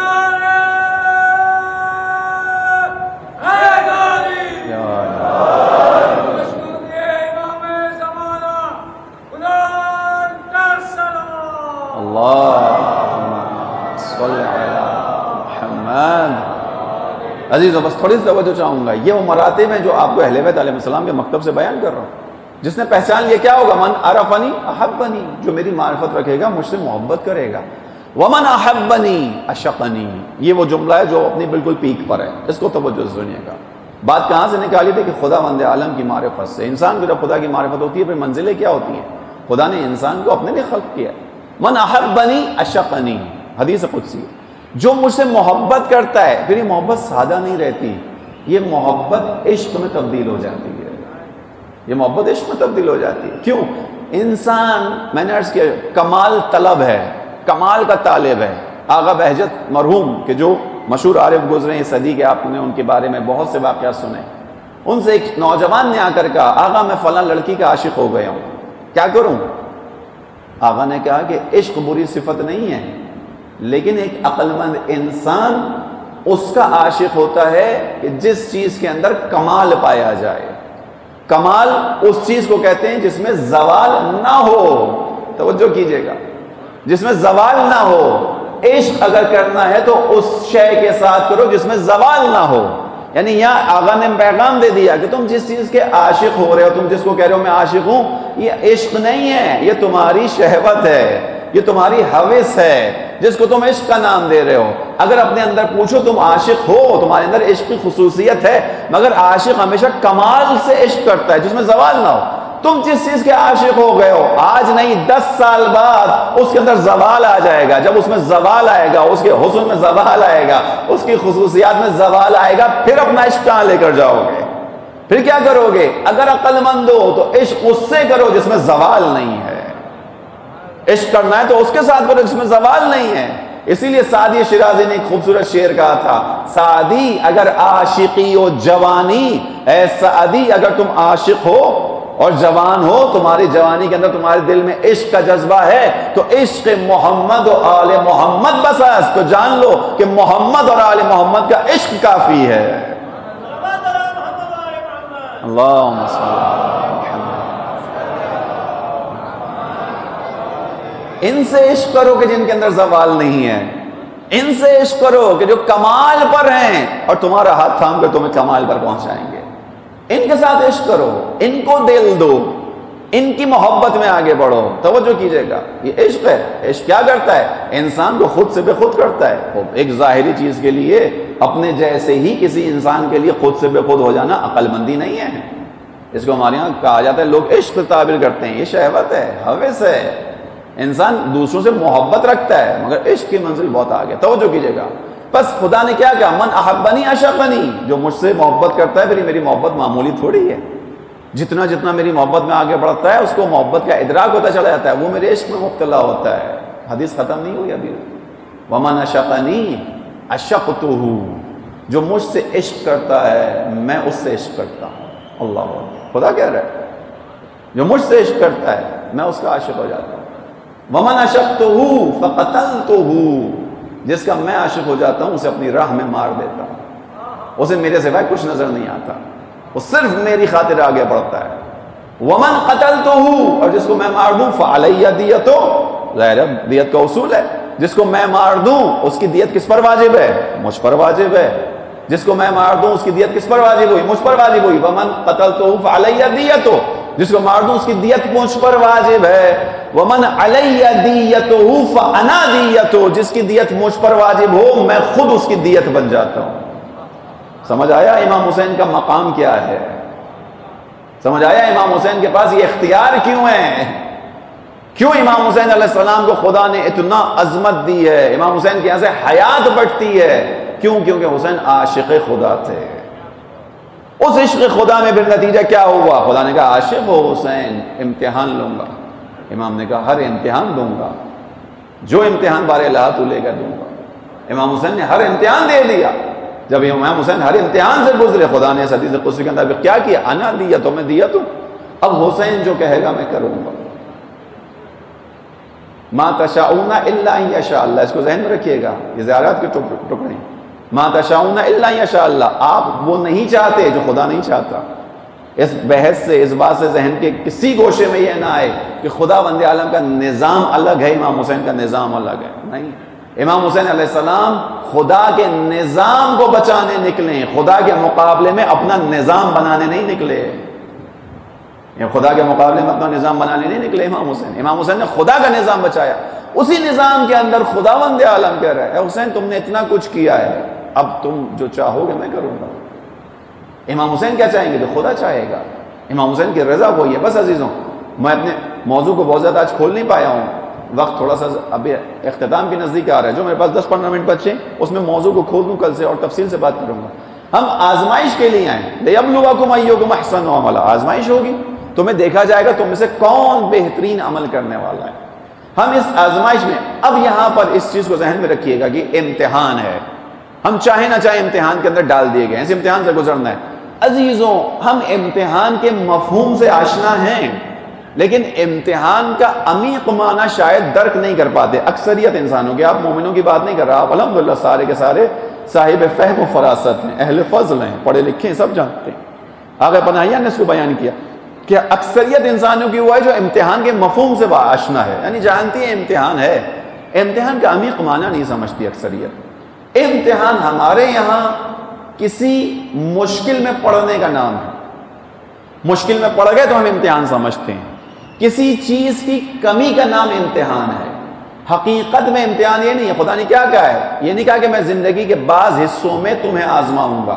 عزیزو بس تھوڑی سی توجہ چاہوں گا، یہ وہ مراتب ہیں جو آپ کو اہل بیت علیہ السلام کے مکتب سے بیان کر رہا ہوں۔ جس نے پہچان لیا کیا ہوگا؟ من عرفنی احبنی، جو میری معرفت رکھے گا مجھ سے محبت کرے گا۔ ومن احبنی اشقنی، یہ وہ جملہ ہے جو اپنی بالکل پیک پر ہے، اس کو توجہ سے سنیے گا۔ بات کہاں سے نکالی تھی؟ کہ خدا وند عالم کی معرفت سے۔ انسان کو جب خدا کی معرفت ہوتی ہے پھر منزلیں کیا ہوتی ہیں؟ خدا نے انسان کو اپنے لیے خلق کیا۔ من احبنی اشقنی، حدیث قدسی، جو مجھ سے محبت کرتا ہے، پھر یہ محبت سادہ نہیں رہتی، یہ محبت عشق میں تبدیل ہو جاتی ہے، یہ محبت عشق میں تبدیل ہو جاتی ہے۔ کیوں؟ انسان، میں نے عرض کیا، کمال طلب ہے، کمال کا طالب ہے۔ آغا بہجت مرحوم کے جو مشہور عارف گزرے ہیں صدی کے، آپ نے ان کے بارے میں بہت سے واقعات سنے، ان سے ایک نوجوان نے آ کر کہا، آغا میں فلاں لڑکی کا عاشق ہو گیا ہوں، کیا کروں؟ آغا نے کہا کہ عشق بری صفت نہیں ہے، لیکن ایک عقل مند انسان اس کا عاشق ہوتا ہے کہ جس چیز کے اندر کمال پایا جائے۔ کمال اس چیز کو کہتے ہیں جس میں زوال نہ ہو، توجہ کیجئے گا، جس میں زوال نہ ہو۔ عشق اگر کرنا ہے تو اس شے کے ساتھ کرو جس میں زوال نہ ہو۔ یعنی یہاں آغا نے پیغام دے دیا کہ تم جس چیز کے عاشق ہو رہے ہو، تم جس کو کہہ رہے ہو میں عاشق ہوں، یہ عشق نہیں ہے، یہ تمہاری شہوت ہے، یہ تمہاری ہوس ہے، جس کو تم عشق کا نام دے رہے ہو۔ اگر اپنے اندر پوچھو تم عاشق ہو، تمہارے اندر عشق کی خصوصیت ہے، مگر عاشق ہمیشہ کمال سے عشق کرتا ہے جس میں زوال نہ ہو۔ تم جس چیز کے عاشق ہو گئے ہو، آج نہیں دس سال بعد اس کے اندر زوال آ جائے گا. جب اس میں زوال آئے گا، اس کے حسن میں زوال آئے گا، اس کی خصوصیات میں زوال آئے گا، پھر اپنا عشق کہاں لے کر جاؤ گے؟ پھر کیا کرو گے؟ اگر عقل مند ہو تو عشق اس سے کرو جس میں زوال نہیں ہے. عشق کرنا ہے تو اس کے ساتھ کرو جس میں زوال نہیں ہے. اسی لیے سعدی شیرازی نے ایک خوبصورت شعر کہا تھا، سعدی اگر عاشقی و جوانی، اے سعدی اگر تم عاشق ہو اور جوان ہو، تمہاری جوانی کے اندر تمہارے دل میں عشق کا جذبہ ہے، تو عشق محمد و آل محمد بس، تو جان لو کہ محمد اور آل محمد کا عشق کافی ہے. اللہم صل علی محمد. ان سے عشق کرو کہ جن کے اندر زوال نہیں ہے. ان سے عشق کرو کہ جو کمال پر ہیں اور تمہارا ہاتھ تھام کر تمہیں کمال پر پہنچائیں گے. ان کے ساتھ عشق کرو، ان کو دل دو، ان کی محبت میں آگے بڑھو. توجہ کیجئے گا، یہ عشق ہے. عشق کیا کرتا ہے؟ انسان کو خود سے بے خود کرتا ہے. ایک ظاہری چیز کے لیے اپنے جیسے ہی کسی انسان کے لیے خود سے بے خود ہو جانا عقل مندی نہیں ہے. اس کو ہمارے یہاں کہا جاتا ہے، لوگ عشق تعبیر کرتے ہیں، یہ شہوت ہے، ہوس ہے. انسان دوسروں سے محبت رکھتا ہے مگر عشق کی منزل بہت آگے. توجہ کیجئے گا. بس خدا نے کیا کہا؟ من احبنی اشقنی، جو مجھ سے محبت کرتا ہے، پھر میری محبت معمولی تھوڑی ہے. جتنا جتنا میری محبت میں آگے بڑھتا ہے اس کو محبت کا ادراک ہوتا چلا جاتا ہے، وہ میرے عشق میں مبتلا ہوتا ہے. حدیث ختم نہیں ہوئی ابھی. ومن اشقنی اشقتہ، جو مجھ سے عشق کرتا ہے میں اس سے عشق کرتا ہوں. اللہ اکبر. خدا کہہ رہا ہے جو مجھ سے عشق کرتا ہے میں اس کا عاشق ہو جاتا ہوں. ومن اشقتہ فقتلتہ، جس کا میں عاشق ہو جاتا ہوں اسے اپنی راہ میں مار دیتا ہوں. اسے میرے سوائے کچھ نظر نہیں آتا، وہ صرف میری خاطر آگے بڑھتا ہے. ومن قتلتہ، اور جس کو میں مار دوں فعلی دیتہ، ظاہر ہے دیت کا اصول ہے، جس کو میں مار دوں اس کی دیت کس پر واجب ہے؟ مجھ پر واجب ہے. جس کو میں مار دوں اس کی دیت کس پر واجب ہوئی؟ مجھ پر واجب ہوئی. ومن قتلتہ فعلی دیتہ، جس کو مار دوں اس کی دیت مجھ پر واجب ہے. ومن علی دیتہ فانا دیتہ، جس کی دیت مجھ پر واجب ہو میں خود اس کی دیت بن جاتا ہوں. سمجھ آیا امام حسین کا مقام کیا ہے؟ سمجھ آیا امام حسین کے پاس یہ اختیار کیوں ہے؟ کیوں امام حسین علیہ السلام کو خدا نے اتنا عظمت دی ہے؟ امام حسین کے یہاں سے حیات بڑھتی ہے. کیوں؟ کیونکہ حسین عاشق خدا تھے. اس عشق خدا میں پھر نتیجہ کیا ہوا؟ خدا نے کہا عاشق ہو حسین، امتحان لوں گا. امام نے کہا ہر امتحان دوں گا، جو امتحان بارے اللہ تو لے کر دوں گا. امام حسین نے ہر امتحان دے دیا. جب امام حسین ہر امتحان سے گزرے، خدا نے حدیث قدسی کے اندر کیا کیا؟ انا دیا تو میں دیا تو اب حسین جو کہے گا میں کروں گا. ما تشاؤون الا ان یشاء اللہ، اس کو ذہن میں رکھیے گا، یہ زیارات کے ٹکڑے. ما تشاؤون الا ان یشاء اللہ، آپ وہ نہیں چاہتے جو خدا نہیں چاہتا. اس بحث سے، اس بات سے ذہن کے کسی گوشے میں یہ نہ آئے کہ خدا بند عالم کا نظام الگ ہے، امام حسین کا نظام الگ ہے. نہیں، امام حسین علیہ السلام خدا کے نظام کو بچانے نکلے، خدا کے مقابلے میں اپنا نظام بنانے نہیں نکلے. خدا کے مقابلے میں اپنا نظام بنانے نہیں نکلے امام حسین. امام حسین نے خدا کا نظام بچایا. اسی نظام کے اندر خدا بند عالم کہہ رہا ہے اے حسین تم نے اتنا کچھ کیا ہے، اب تم جو چاہو گے میں کروں گا. امام حسین کیا چاہیں گے؟ تو خدا چاہے گا. امام حسین کی رضا وہی ہے. بس عزیزوں، میں اپنے موضوع کو بہت زیادہ آج کھول نہیں پایا ہوں، وقت تھوڑا سا ابھی اختتام کے نزدیک آ رہا ہے. جو میرے پاس دس پندرہ منٹ بچے اس میں موضوع کو کھول دوں کل سے اور تفصیل سے بات کروں گا. ہم آزمائش کے لیے آئیں. لِيَبْلُوَكُمْ أَيُّكُمْ أَحْسَنُ عَمَلًا، آزمائش ہوگی، تمہیں دیکھا جائے گا تم میں سے کون بہترین عمل کرنے والا ہے. ہم اس آزمائش میں، اب یہاں پر اس چیز کو ذہن میں رکھیے گا کہ امتحان ہے. ہم چاہیں نہ چاہیں امتحان کے اندر ڈال دیے گئے ہیں، اس امتحان سے گزرنا ہے. عزیزوں، ہم امتحان کے مفہوم سے آشنا ہیں لیکن امتحان کا عمیق معنی شاید درک نہیں کر پاتے اکثریت انسانوں کے. آپ مومنوں کی بات نہیں کر رہا، آپ الحمدللہ سارے کے سارے صاحب فہم و فراست ہیں، اہل فضل ہیں، پڑھے لکھے ہیں، سب جانتے ہیں. آگے پناہیہ نے اس کو بیان کیا کہ اکثریت انسانوں کی وہ ہے جو امتحان کے مفہوم سے آشنا ہے، یعنی جانتی ہے امتحان ہے، امتحان کا عمیق معنی نہیں سمجھتی اکثریت. امتحان ہمارے یہاں کسی مشکل میں پڑھنے کا نام ہے. مشکل میں پڑھ گئے تو ہم امتحان سمجھتے ہیں. کسی چیز کی کمی کا نام امتحان ہے. حقیقت میں امتحان یہ نہیں ہے. خدا نے کیا کہا ہے؟ یہ نہیں کہا کہ میں زندگی کے بعض حصوں میں تمہیں آزماؤں گا.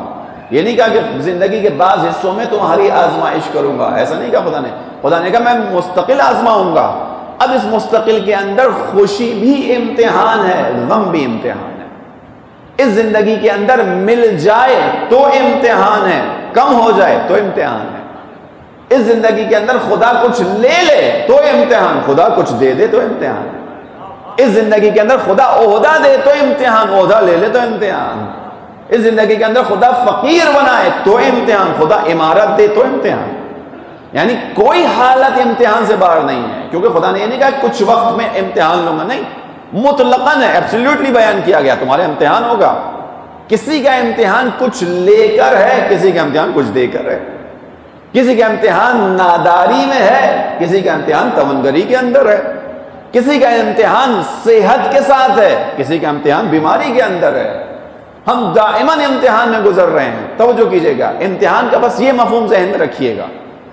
یہ نہیں کہا کہ زندگی کے بعض حصوں میں تمہاری آزمائش کروں گا، ایسا نہیں کہا خدا نے. خدا نے کہا میں مستقل آزماؤں گا. اب اس مستقل کے اندر خوشی بھی امتحان ہے، غم بھی امتحان ہے. اس زندگی کے اندر مل جائے تو امتحان ہے، کم ہو جائے تو امتحان ہے. اس زندگی کے اندر خدا کچھ لے لے تو امتحان، خدا کچھ دے دے تو امتحان. اس زندگی کے اندر خدا عہدہ دے تو امتحان، عہدہ لے لے تو امتحان. اس زندگی کے اندر خدا فقیر بنائے تو امتحان، خدا عمارت دے تو امتحان. یعنی کوئی حالت امتحان سے باہر نہیں ہے، کیونکہ خدا نے یہ نہیں کہا کچھ وقت میں امتحان لوں گا، نہیں، مطلقاً ہے، ایبسلیوٹلی بیان کیا گیا تمہارا امتحان ہوگا. کسی کا امتحان کچھ لے کر ہے، کسی کا امتحان کچھ دے کر ہے. کسی کا امتحان ناداری میں ہے، کسی کا امتحان تمنگری کے اندر ہے. کسی کا امتحان صحت کے ساتھ ہے، کسی کا امتحان بیماری کے اندر ہے. ہم دائماً امتحان میں گزر رہے ہیں. توجہ کیجئے گا، امتحان کا بس یہ مفہوم ذہن میں رکھیے گا.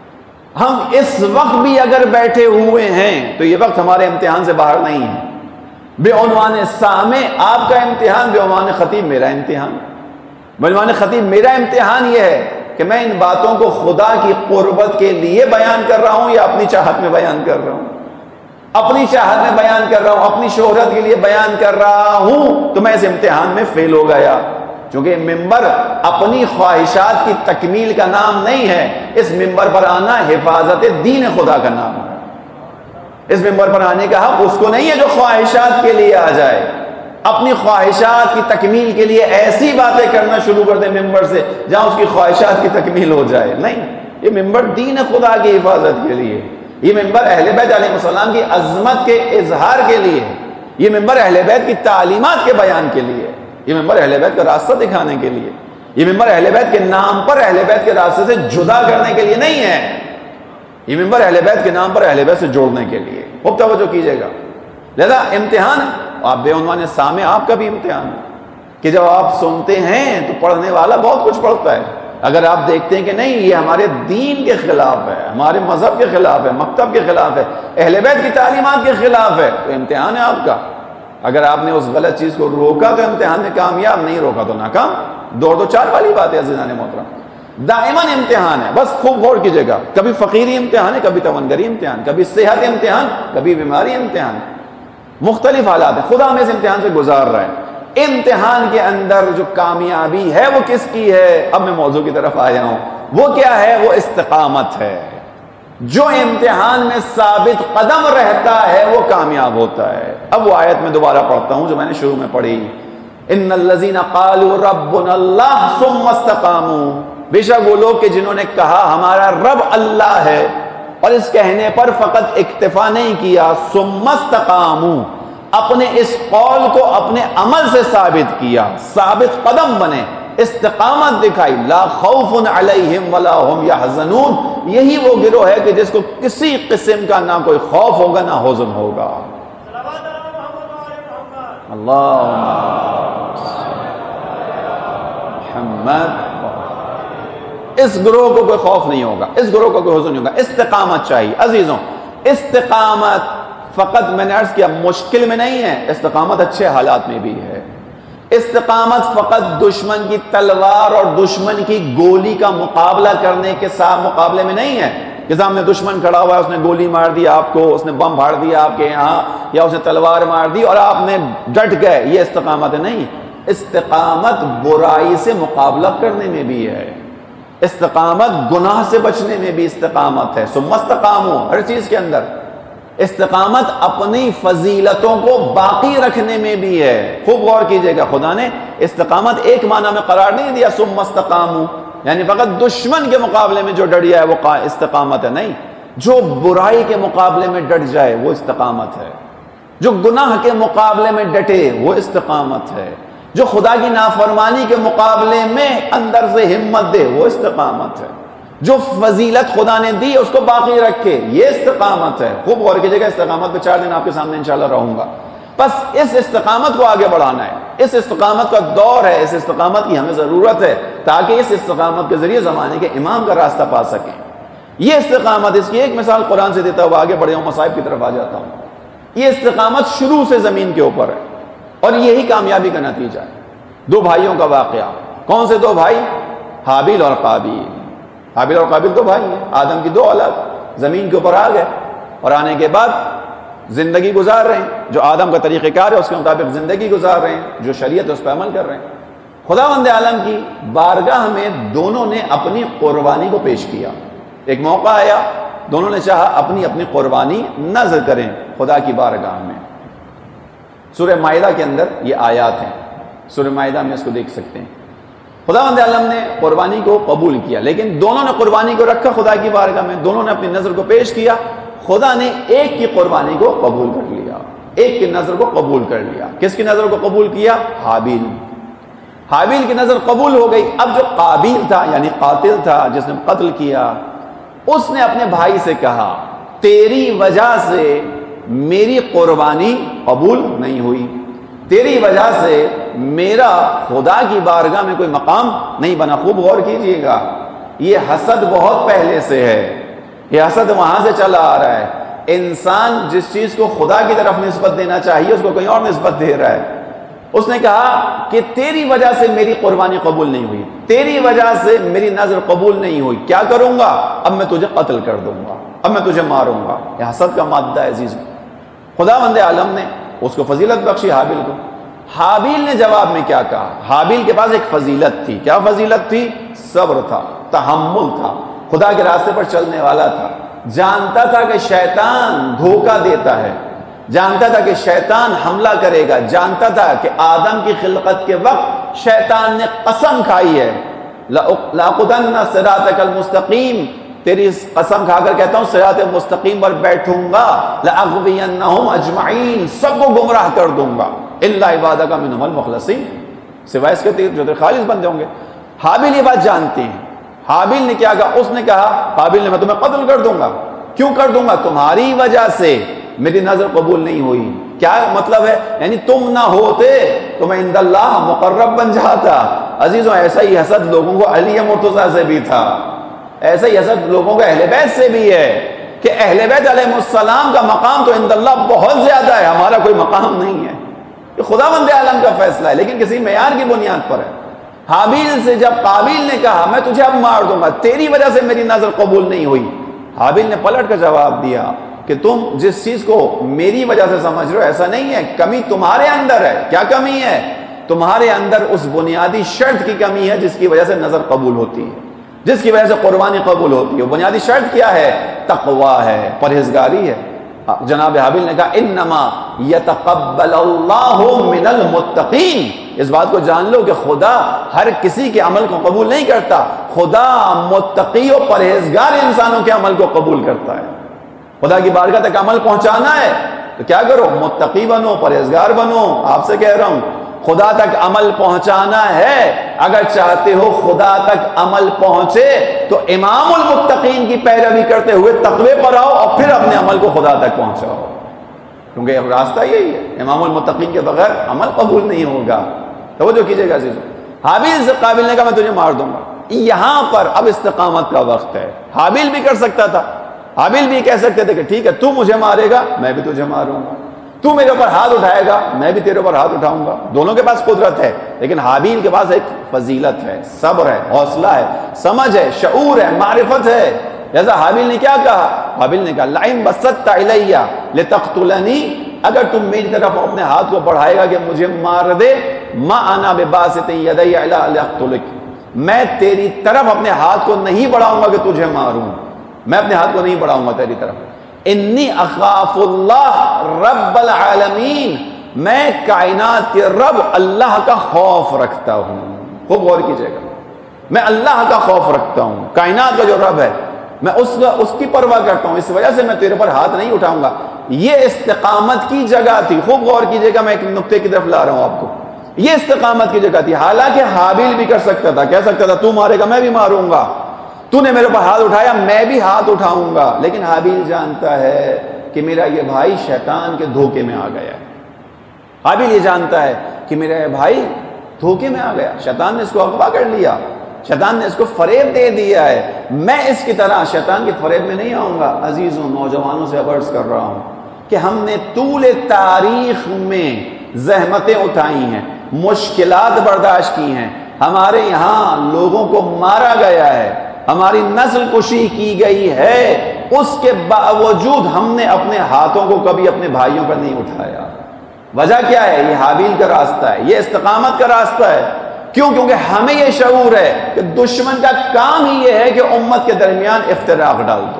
ہم اس وقت بھی اگر بیٹھے ہوئے ہیں تو یہ وقت ہمارے امتحان سے باہر نہیں ہے. بے عنوان سامع آپ کا امتحان، بے عنوان خطیب میرا امتحان. بے عنوان خطیب میرا امتحان یہ ہے کہ میں ان باتوں کو خدا کی قربت کے لیے بیان کر رہا ہوں یا اپنی چاہت میں بیان کر رہا ہوں. اپنی چاہت میں بیان کر رہا ہوں، اپنی شہرت کے لیے بیان کر رہا ہوں تو میں اس امتحان میں فیل ہو گیا. کیونکہ ممبر اپنی خواہشات کی تکمیل کا نام نہیں ہے. اس ممبر پر آنا حفاظت دین خدا کا نام ہے. اس ممبر پر آنے کا حق اس کو نہیں ہے جو خواہشات کے لیے آ جائے، اپنی خواہشات کی تکمیل کے لیے ایسی باتیں کرنا شروع کر دے ممبر سے جہاں اس کی خواہشات کی تکمیل ہو جائے. نہیں، یہ ممبر دین خدا کی حفاظت کے لیے، یہ ممبر اہل بیت علیہ السلام کی عظمت کے اظہار کے لیے، یہ ممبر اہل بیت کی تعلیمات کے بیان کے لیے، یہ ممبر اہل بیت کا راستہ دکھانے کے لیے، یہ ممبر اہل بیت کے نام پر اہل بیت کے راستے سے جدا کرنے کے لیے نہیں ہے. یہ ممبر اہل بیت کے نام پر اہل بیت سے جوڑنے کے لیے. خوب توجہ کیجئے گا. لہذا امتحان ہے. آپ بے عنوان سامع آپ کا بھی امتحان ہے کہ جب آپ سنتے ہیں تو پڑھنے والا بہت کچھ پڑھتا ہے. اگر آپ دیکھتے ہیں کہ نہیں یہ ہمارے دین کے خلاف ہے، ہمارے مذہب کے خلاف ہے، مکتب کے خلاف ہے، اہل بیت کی تعلیمات کے خلاف ہے، تو امتحان ہے آپ کا. اگر آپ نے اس غلط چیز کو روکا تو امتحان میں کامیاب، نہیں روکا تو ناکام. دو دو چار والی بات ہے عزیزان محترم. دائماً امتحان ہے. بس خوب غور کیجئے گا. کبھی فقیری امتحان ہے، کبھی تمنگری امتحان، کبھی صحت امتحان، کبھی بیماری امتحان. مختلف حالات ہیں. خدا ہمیں اس امتحان سے گزار رہا ہے. امتحان کے اندر جو کامیابی ہے وہ کس کی ہے؟ اب میں موضوع کی طرف آیا ہوں. وہ کیا ہے؟ وہ استقامت ہے. جو امتحان میں ثابت قدم رہتا ہے وہ کامیاب ہوتا ہے. اب وہ آیت میں دوبارہ پڑھتا ہوں جو میں نے شروع میں پڑھی. ان الذین قالوا ربنا اللہ ثم استقاموا. بے شک وہ لوگ کہ جنہوں نے کہا ہمارا رب اللہ ہے اور اس کہنے پر فقط اکتفا نہیں کیا، ثم استقاموا، اپنے اس قول کو اپنے عمل سے ثابت کیا، ثابت قدم بنے، استقامت دکھائی. لا خوف علیہم ولا هم يحزنون. یہی وہ گروہ ہے کہ جس کو کسی قسم کا نہ کوئی خوف ہوگا نہ حزن ہوگا. اللہ محمد. اس گروہ کو کوئی خوف نہیں ہوگا، اس گروہ کو کوئی حزن نہیں ہوگا. استقامت چاہیے عزیزوں. استقامت فقط میں نے عرض کیا مشکل میں نہیں ہے، استقامت اچھے حالات میں بھی ہے. استقامت فقط دشمن کی تلوار اور دشمن کی گولی کا مقابلہ کرنے کے ساتھ مقابلے میں نہیں ہے کہ سامنے دشمن کھڑا ہوا ہے، اس نے گولی مار دی آپ کو، اس نے بم پھاڑ دیا آپ کے یہاں، یا اس نے تلوار مار دی اور آپ نے ڈٹ گئے. یہ استقامت ہے نہیں. استقامت برائی سے مقابلہ کرنے میں بھی ہے. استقامت گناہ سے بچنے میں بھی استقامت ہے. ثم استقاموا، ہر چیز کے اندر. استقامت اپنی فضیلتوں کو باقی رکھنے میں بھی ہے. خوب غور کیجئے گا. خدا نے استقامت ایک معنی میں قرار نہیں دیا ثم استقاموا یعنی فقط دشمن کے مقابلے میں جو ڈٹ گیا ہے وہ استقامت ہے. نہیں، جو برائی کے مقابلے میں ڈٹ جائے وہ استقامت ہے. جو گناہ کے مقابلے میں ڈٹے وہ استقامت ہے. جو خدا کی نافرمانی کے مقابلے میں اندر سے ہمت دے وہ استقامت ہے. جو فضیلت خدا نے دی اس کو باقی رکھے یہ استقامت ہے. خوب غور کیجئے گا. استقامت پہ چار دن آپ کے سامنے انشاءاللہ رہوں گا. بس اس استقامت کو آگے بڑھانا ہے. اس استقامت کا دور ہے، اس استقامت کی ہمیں ضرورت ہے تاکہ اس استقامت کے ذریعے زمانے کے امام کا راستہ پا سکیں. یہ استقامت، اس کی ایک مثال قرآن سے دیتا ہوا آگے بڑھے ہوں، مصائب کی طرف آ جاتا ہوں. یہ استقامت شروع سے زمین کے اوپر ہے اور یہی کامیابی کا نتیجہ ہے. دو بھائیوں کا واقعہ. کون سے دو بھائی؟ حابیل اور قابیل. حابیل اور قابیل تو بھائی ہیں، آدم کی دو الگ زمین کے اوپر آ گئے اور آنے کے بعد زندگی گزار رہے ہیں. جو آدم کا طریقہ کار ہے اس کے مطابق زندگی گزار رہے ہیں، جو شریعت اس پہ عمل کر رہے ہیں. خداوند عالم کی بارگاہ میں دونوں نے اپنی قربانی کو پیش کیا. ایک موقع آیا، دونوں نے چاہا اپنی اپنی قربانی نذر کریں خدا کی بارگاہ میں. سورہ مائدہ کے اندر یہ آیات ہیں، سورہ مائدہ میں اس کو دیکھ سکتے ہیں. خداوند عالم نے قربانی کو قبول کیا، لیکن دونوں نے قربانی کو رکھا خدا کی بارگاہ میں، دونوں نے اپنی نذر کو پیش کیا. خدا نے ایک کی قربانی کو قبول کر لیا، ایک کی نذر کو قبول کر لیا. کس کی نذر کو قبول کیا؟ حابیل. حابیل کی نذر قبول ہو گئی. اب جو قابیل تھا یعنی قاتل تھا جس نے قتل کیا، اس نے اپنے بھائی سے کہا تیری وجہ سے میری قربانی قبول نہیں ہوئی، تیری وجہ سے میرا خدا کی بارگاہ میں کوئی مقام نہیں بنا. خوب غور کیجئے گا، یہ حسد بہت پہلے سے ہے، یہ حسد وہاں سے چلا آ رہا ہے. انسان جس چیز کو خدا کی طرف نسبت دینا چاہیے اس کو کہیں اور نسبت دے رہا ہے. اس نے کہا کہ تیری وجہ سے میری قربانی قبول نہیں ہوئی، تیری وجہ سے میری نذر قبول نہیں ہوئی، کیا کروں گا؟ اب میں تجھے قتل کر دوں گا، اب میں تجھے ماروں گا. یہ حسد کا مادہ ہے عزیز. خداوند عالم نے اس کو فضیلت بخشی حابیل کو. حابیل نے جواب میں کیا کہا؟ حابیل کے پاس ایک فضیلت تھی. کیا فضیلت تھی؟ صبر تھا، تحمل تھا، خدا کے راستے پر چلنے والا تھا. جانتا تھا کہ شیطان دھوکہ دیتا ہے، جانتا تھا کہ شیطان حملہ کرے گا، جانتا تھا کہ آدم کی خلقت کے وقت شیطان نے قسم کھائی ہے لَأَقْعُدَنَّ صِرَاطَكَ الْمُسْتَقِيمَ، تیری قسم کھا کر کہتا ہوں صراط مستقیم پر بیٹھوں گا، لَأَغْوِيَنَّهُمْ أَجْمَعِينَ، سب کو گمراہ کر دوں گا، إِلَّا عِبَادَكَ مِنْهُمُ الْمُخْلَصِينَ، سوائے اس کے جو تیرے خالص بندے ہوں گے. حابیل یہ بات جانتے ہیں. حابیل نے کیا کہا؟ اس نے کہا، حابیل نے میں تمہیں قتل کر دوں گا. کیوں کر دوں گا؟ تمہاری وجہ سے میری نظر قبول نہیں ہوئی. کیا مطلب ہے؟ یعنی تم نہ ہوتے تو میں عند اللہ مقرب بن جاتا. عزیزوں ایسا ہی حسد لوگوں کو علی مرتضیٰ سے بھی تھا، ایسا ہی حسد لوگوں کو اہل بیت سے بھی ہے کہ اہل بیت علیہ السلام کا مقام تو عند اللہ بہت زیادہ ہے، ہمارا کوئی مقام نہیں ہے. یہ خداوند عالم کا فیصلہ ہے لیکن کسی معیار کی بنیاد پر ہے. حابیل سے جب قابیل نے کہا میں تجھے اب مار دوں گا، تیری وجہ سے میری نظر قبول نہیں ہوئی، حابیل نے پلٹ کر جواب دیا کہ تم جس چیز کو میری وجہ سے سمجھ رہے ہو ایسا نہیں ہے، کمی تمہارے اندر ہے. کیا کمی ہے؟ تمہارے اندر اس بنیادی شرط کی کمی ہے جس کی وجہ سے نظر قبول ہوتی ہے، جس کی وجہ سے قربانی قبول ہوتی ہے. وہ بنیادی شرط کیا ہے؟ تقوی ہے، پرہیزگاری ہے. جناب حابیل نے کہا انما یتقبل اللہ من المتقین، اس بات کو جان لو کہ خدا ہر کسی کے عمل کو قبول نہیں کرتا، خدا متقی و پرہیزگار انسانوں کے عمل کو قبول کرتا ہے. خدا کی بارگاہ تک عمل پہنچانا ہے تو کیا کرو؟ متقی بنو، پرہیزگار بنو. آپ سے کہہ رہا ہوں خدا تک عمل پہنچانا ہے، اگر چاہتے ہو خدا تک عمل پہنچے تو امام المتقین کی پیروی کرتے ہوئے تقوی پر آؤ اور پھر اپنے عمل کو خدا تک پہنچاؤ، کیونکہ راستہ یہی ہے. امام المتقین کے بغیر عمل قبول نہیں ہوگا. توجہ کیجئے گا عزیزو. حابیل سے قابیل نے کہا میں تجھے مار دوں گا. یہاں پر اب استقامت کا وقت ہے. حابیل بھی کر سکتا تھا، حابیل بھی کہہ سکتے تھے کہ ٹھیک ہے تو مجھے مارے گا میں بھی تجھے ماروں گا، تو میرے اوپر ہاتھ اٹھائے گا میں بھی تیرے اوپر ہاتھ اٹھاؤں گا. دونوں کے پاس قدرت ہے لیکن حابیل کے پاس ایک فضیلت ہے، صبر ہے، حوصلہ ہے، سمجھ ہے، شعور ہے، معرفت ہے. لہذا حابیل نے کیا کہا؟ حابیل نے کہا لئن بسطت الی لتقتلنی، اگر تم میری طرف اپنے ہاتھ کو بڑھائے گا کہ مجھے مار دے، ما انا بباسط یدی الی لاقتلک، میں تیری طرف اپنے ہاتھ کو نہیں بڑھاؤں گا کہ تجھے ماروں، میں اپنے ہاتھ کو نہیں بڑھاؤں گا تیری طرف. انی اخاف اللہ رب العالمین، میں کائنات کے رب اللہ کا خوف رکھتا ہوں. خوب غور کیجئے گا، میں اللہ کا خوف رکھتا ہوں، کائنات کا جو رب ہے میں اس کا اس کی پرواہ کرتا ہوں، اس وجہ سے میں تیرے پر ہاتھ نہیں اٹھاؤں گا. یہ استقامت کی جگہ تھی. خوب غور کیجئے گا، میں ایک نقطے کی طرف لا رہا ہوں آپ کو. یہ استقامت کی جگہ تھی. حالانکہ حابیل بھی کر سکتا تھا، کہہ سکتا تھا تو مارے گا میں بھی ماروں گا، تو نے میرے پر ہاتھ اٹھایا میں بھی ہاتھ اٹھاؤں گا. لیکن حابیل جانتا ہے کہ میرا یہ بھائی شیطان کے دھوکے میں آ گیا. حابیل یہ جانتا ہے کہ میرا یہ بھائی دھوکے میں آ گیا، شیطان نے اس کو اغوا کر لیا، شیطان نے اس کو فریب دے دیا ہے. میں اس کی طرح شیطان کے فریب میں نہیں آؤں گا. عزیزوں نوجوانوں سے عرض کر رہا ہوں کہ ہم نے طول تاریخ میں زحمتیں اٹھائی ہیں، مشکلات برداشت کی ہیں، ہمارے یہاں لوگوں کو مارا گیا ہے، ہماری نسل کشی کی گئی ہے، اس کے باوجود ہم نے اپنے ہاتھوں کو کبھی اپنے بھائیوں پر نہیں اٹھایا۔ وجہ کیا ہے؟ یہ حابیل کا راستہ ہے، یہ استقامت کا راستہ ہے۔ کیوں؟ کیونکہ ہمیں یہ شعور ہے کہ دشمن کا کام ہی یہ ہے کہ امت کے درمیان افتراق ڈال دو۔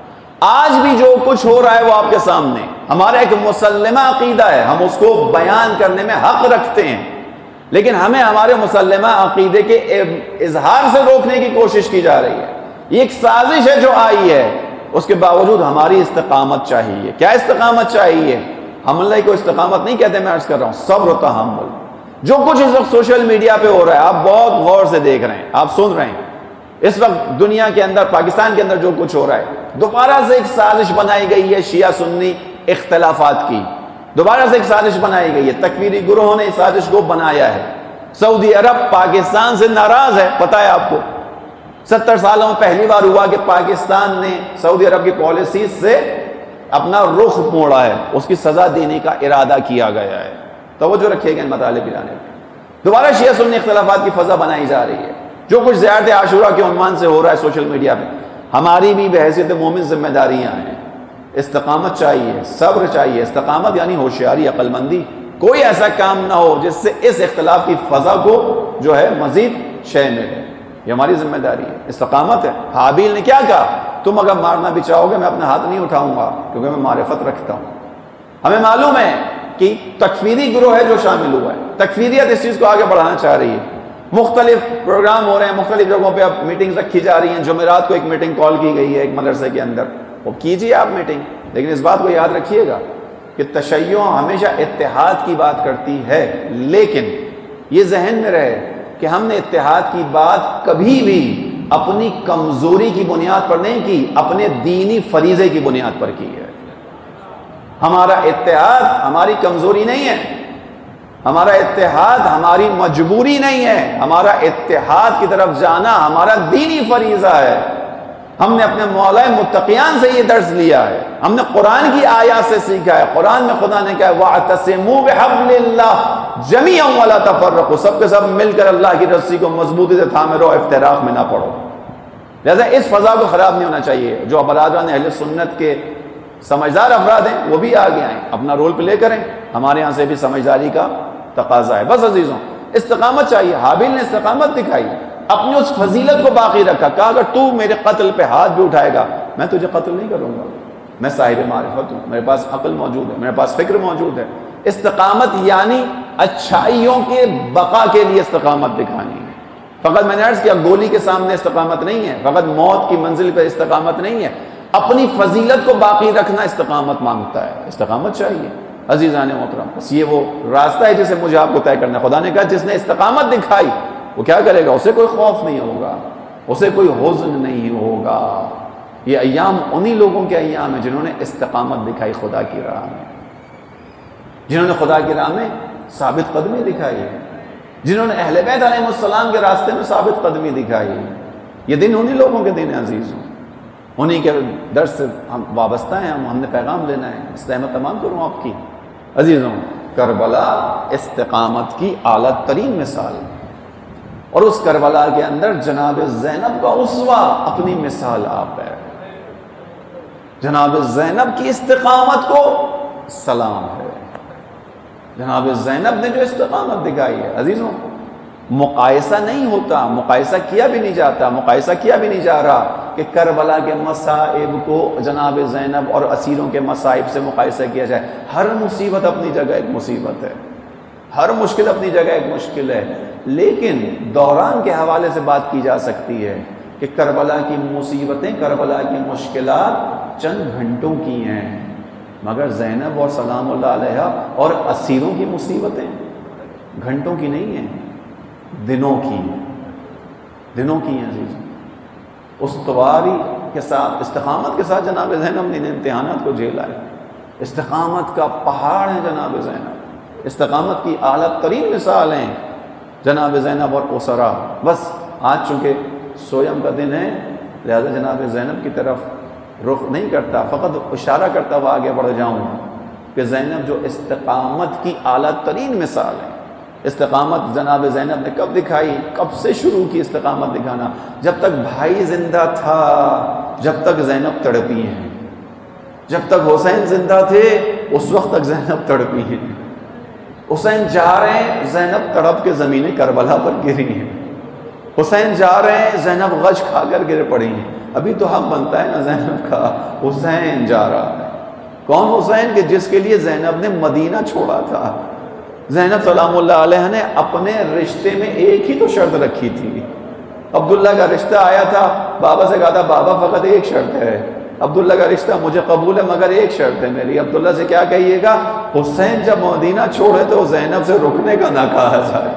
آج بھی جو کچھ ہو رہا ہے وہ آپ کے سامنے، ہمارا ایک مسلمہ عقیدہ ہے، ہم اس کو بیان کرنے میں حق رکھتے ہیں، لیکن ہمیں ہمارے مسلمہ عقیدے کے اظہار سے روکنے کی کوشش کی جا رہی ہے۔ یہ ایک سازش ہے جو آئی ہے، اس کے باوجود ہماری استقامت چاہیے۔ کیا استقامت چاہیے؟ ہم اللہ کو استقامت نہیں کہتے، میں عرض کر رہا ہوں صبر و تحمل۔ جو کچھ اس وقت سوشل میڈیا پہ ہو رہا ہے آپ بہت غور سے دیکھ رہے ہیں، آپ سن رہے ہیں، اس وقت دنیا کے اندر، پاکستان کے اندر جو کچھ ہو رہا ہے، دوبارہ سے ایک سازش بنائی گئی ہے شیعہ سنی اختلافات کی، دوبارہ سے ایک سازش بنائی گئی ہے، تکفیری گروہوں نے اس سازش کو بنایا ہے۔ سعودی عرب پاکستان سے ناراض ہے، پتہ ہے آپ کو، ستر سالوں میں پہلی بار ہوا کہ پاکستان نے سعودی عرب کی پالیسیز سے اپنا رخ موڑا ہے، اس کی سزا دینے کا ارادہ کیا گیا ہے۔ توجہ رکھیے گا ان مطالب پہ جانے پہ۔ دوبارہ شیعہ سنی اختلافات کی فضا بنائی جا رہی ہے، جو کچھ زیارت عاشورہ کے عنوان سے ہو رہا ہے سوشل میڈیا پہ، ہماری بھی بحیثیت مومن ذمہ داریاں ہیں۔ استقامت چاہیے، صبر چاہیے۔ استقامت یعنی ہوشیاری، عقل مندی، کوئی ایسا کام نہ ہو جس سے اس اختلاف کی فضا کو جو ہے مزید شے ملے، یہ ہماری ذمہ داری ہے، استقامت ہے۔ حابیل نے کیا کہا؟ تم اگر مارنا بھی چاہو گے میں اپنا ہاتھ نہیں اٹھاؤں گا کیونکہ میں معرفت رکھتا ہوں۔ ہمیں معلوم ہے کہ تکفیری گروہ ہے جو شامل ہوا ہے، تکفیریت اس چیز کو آگے بڑھانا چاہ رہی ہے، مختلف پروگرام ہو رہے ہیں، مختلف جگہوں پہ اب میٹنگز رکھی جا رہی ہیں۔ جمعرات کو ایک میٹنگ کال کی گئی ہے ایک مدرسے کے اندر، وہ کیجیے آپ میٹنگ، لیکن اس بات کو یاد رکھیے گا کہ تشیع ہمیشہ اتحاد کی بات کرتی ہے، لیکن یہ ذہن میں رہے کہ ہم نے اتحاد کی بات کبھی بھی اپنی کمزوری کی بنیاد پر نہیں کی، اپنے دینی فریضے کی بنیاد پر کی ہے۔ ہمارا اتحاد ہماری کمزوری نہیں ہے، ہمارا اتحاد ہماری مجبوری نہیں ہے، ہمارا اتحاد کی طرف جانا ہمارا دینی فریضہ ہے۔ ہم نے اپنے مولا متقیان سے یہ درس لیا ہے، ہم نے قرآن کی آیات سے سیکھا ہے۔ قرآن میں خدا نے کہا وَاعْتَصِمُوا بِحَبْلِ اللَّهِ جَمِيعًا وَلَا تَفَرَّقُوا، سب کے سب مل کر اللہ کی رسی کو مضبوطی سے تھامے رہو، افتراق میں نہ پڑو۔ لہذا اس فضا کو خراب نہیں ہونا چاہیے۔ جو برادران اہل سنت کے سمجھدار افراد ہیں وہ بھی آگے آئیں، اپنا رول پلے کریں، ہمارے یہاں سے بھی سمجھداری کا تقاضا ہے۔ بس عزیزوں، استقامت چاہیے۔ حابیل نے استقامت دکھائی، اپنی اس فضیلت کو باقی رکھا، کہا اگر تو میرے قتل پہ ہاتھ بھی اٹھائے گا میں تجھے قتل نہیں کروں گا، میں صاحب معرفت ہوں، میرے پاس عقل موجود ہے، میرے پاس فکر موجود ہے۔ استقامت یعنی اچھائیوں کے بقا کے لیے استقامت دکھانی ہے۔ فقط میں نے عرض کیا گولی کے سامنے استقامت نہیں ہے، فقط موت کی منزل پہ استقامت نہیں ہے، اپنی فضیلت کو باقی رکھنا استقامت مانگتا ہے۔ استقامت چاہیے عزیزان محترم، بس یہ وہ راستہ ہے جسے مجھے آپ کو طے کرنا ہے۔ خدا نے کہا جس نے استقامت دکھائی وہ کیا کرے گا؟ اسے کوئی خوف نہیں ہوگا، اسے کوئی حزن نہیں ہوگا۔ یہ ایام انہی لوگوں کے ایام ہیں جنہوں نے استقامت دکھائی خدا کی راہ میں، جنہوں نے خدا کی راہ میں ثابت قدمی دکھائی ہے، جنہوں نے اہل بیت علیہ السلام کے راستے میں ثابت قدمی دکھائی ہے۔ یہ دن انہی لوگوں کے دن ہیں عزیزوں، انہی کے درس سے ہم وابستہ ہیں، ہم ہم نے پیغام لینا ہے۔ اس میں تمام کروں آپ کی عزیزوں، کربلا استقامت کی اعلیٰ ترین مثال، اور اس کربلا کے اندر جناب زینب کا اسوہ اپنی مثال آپ ہے۔ جناب زینب کی استقامت کو سلام ہے، جناب زینب نے جو استقامت دکھائی ہے عزیزوں، مقایسہ نہیں ہوتا، مقایسہ کیا بھی نہیں جاتا، مقایسہ کیا بھی نہیں جا رہا کہ کربلا کے مصائب کو جناب زینب اور اسیروں کے مصائب سے مقایسہ کیا جائے۔ ہر مصیبت اپنی جگہ ایک مصیبت ہے، ہر مشکل اپنی جگہ ایک مشکل ہے، لیکن دوران کے حوالے سے بات کی جا سکتی ہے کہ کربلا کی مصیبتیں، کربلا کی مشکلات چند گھنٹوں کی ہیں، مگر زینب اور سلام اللہ علیہ اور اسیروں کی مصیبتیں گھنٹوں کی نہیں ہیں، دنوں کی دنوں کی ہیں عزیز۔ استواری کے ساتھ، استقامت کے ساتھ جناب زینب نے امتحانات کو جھیلا ہے۔ استقامت کا پہاڑ ہے جناب زینب، استقامت کی اعلیٰ ترین مثال ہیں جناب زینب اور اسرا۔ بس آج چونکہ سویم کا دن ہے لہذا جناب زینب کی طرف رخ نہیں کرتا، فقط اشارہ کرتا ہوا آگے بڑھ جاؤں کہ زینب جو استقامت کی اعلیٰ ترین مثال ہے، استقامت جناب زینب نے کب دکھائی؟ کب سے شروع کی استقامت دکھانا؟ جب تک بھائی زندہ تھا، جب تک زینب تڑپی ہیں، جب تک حسین زندہ تھے اس وقت تک زینب تڑپی ہیں۔ حسین جا رہے ہیں، زینب تڑپ کے زمین کربلا پر گری ہیں۔ حسین جا رہے ہیں، زینب غش کھا کر گر پڑی ہیں۔ ابھی تو حق بنتا ہے نا زینب کا، حسین جا رہا ہے۔ کون حسین؟ کہ جس کے لیے زینب نے مدینہ چھوڑا تھا۔ زینب سلام اللہ علیہ نے اپنے رشتے میں ایک ہی تو شرط رکھی تھی۔ عبداللہ کا رشتہ آیا تھا، بابا سے کہا تھا بابا فقط ایک شرط ہے، عبداللہ کا رشتہ مجھے قبول ہے مگر ایک شرط ہے میری۔ عبداللہ سے کیا کہیے گا؟ حسین جب مدینہ چھوڑے تو زینب سے رکنے کا نہ کہا جائے۔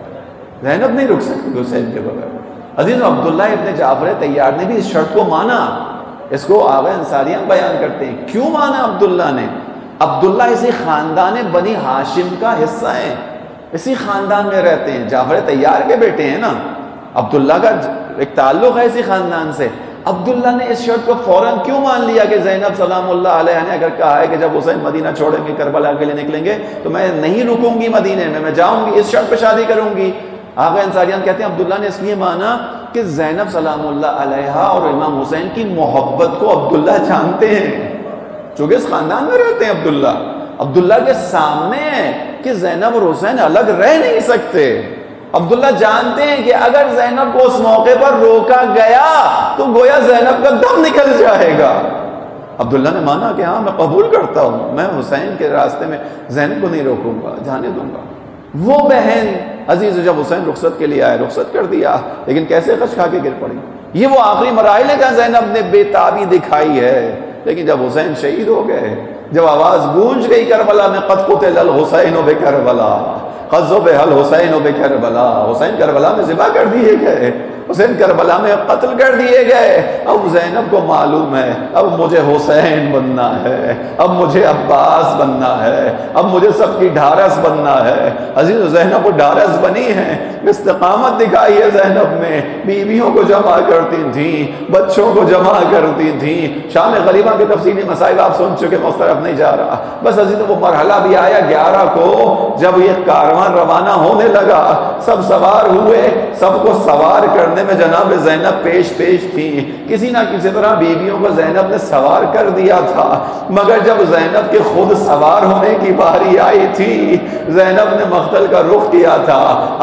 زینب نہیں رک سکتی حسین کے بغیر۔ عزیز عبداللہ ابن جعفر طیار نے بھی اس شرط کو مانا۔ اس کو آغا انصاریان بیان کرتے ہیں کیوں مانا عبداللہ نے۔ عبداللہ اسی خاندان بنی ہاشم کا حصہ ہیں، اسی خاندان میں رہتے ہیں، جعفر طیار کے بیٹے ہیں نا۔ عبداللہ کا ایک تعلق ہے اسی خاندان سے۔ عبداللہ نے اس شرط کو فوراً کیوں مان لیا کہ زینب سلام اللہ علیہ نے اگر کہا ہے کہ جب حسین مدینہ چھوڑیں گے کربلا کے لیے نکلیں گے تو میں نہیں رکوں گی مدینے میں، میں جاؤں گی، اس شرط پہ شادی کروں گی۔ آغا انصاریان کہتے ہیں عبداللہ نے اس لیے مانا کہ زینب سلام اللہ علیہ اور امام حسین کی محبت کو عبداللہ جانتے ہیں، چونکہ اس خاندان میں رہتے ہیں۔ عبداللہ عبداللہ کے سامنے ہے کہ زینب اور حسین الگ رہ نہیں سکتے۔ عبداللہ جانتے ہیں کہ اگر زینب کو اس موقع پر روکا گیا تو گویا زینب کا دم نکل جائے گا۔ عبداللہ نے مانا کہ ہاں میں قبول کرتا ہوں، میں حسین کے راستے میں زینب کو نہیں روکوں گا، جانے دوں گا۔ وہ بہن عزیز جب حسین رخصت کے لیے آئے رخصت کر دیا، لیکن کیسے غش کھا کے گر پڑی۔ یہ وہ آخری مراحل ہیں جہاں زینب نے بے تابی دکھائی ہے، لیکن جب حسین شہید ہو گئے، جب آواز گونج گئی کربلا میں قد قتل الحسین بکربلا قد ذبح الحسین بکربلا، حسین کربلا میں ذبح کر دیے گئے، حسین کربلا میں قتل کر دیے گئے۔ اب زینب کو معلوم ہے اب مجھے حسین بننا ہے، اب مجھے عباس بننا ہے، اب مجھے سب کی ڈھارس بننا ہے۔ عزیز زینب وہ ڈھارس بنی ہیں، استقامت دکھائی ہے زینب نے، بیویوں کو جمع کرتی تھیں، بچوں کو جمع کرتی تھیں۔ شام غریبہ کے تفصیلی مسائل آپ سن چکے، میں اس طرف نہیں جا رہا۔ بس عزیز وہ مرحلہ بھی آیا گیارہ کو جب یہ کارواں روانہ ہونے لگا، سب سوار ہوئے، سب کو سوار کرنے میں جناب زینب پیش پیش تھی، کسی نہ کسی طرح بیویوں کو زینب نے سوار کر دیا تھا، مگر جب زینب کے خود سوار ہونے کی باری آئی تھی، زینب نے مقتل کا رخ کیا تھا۔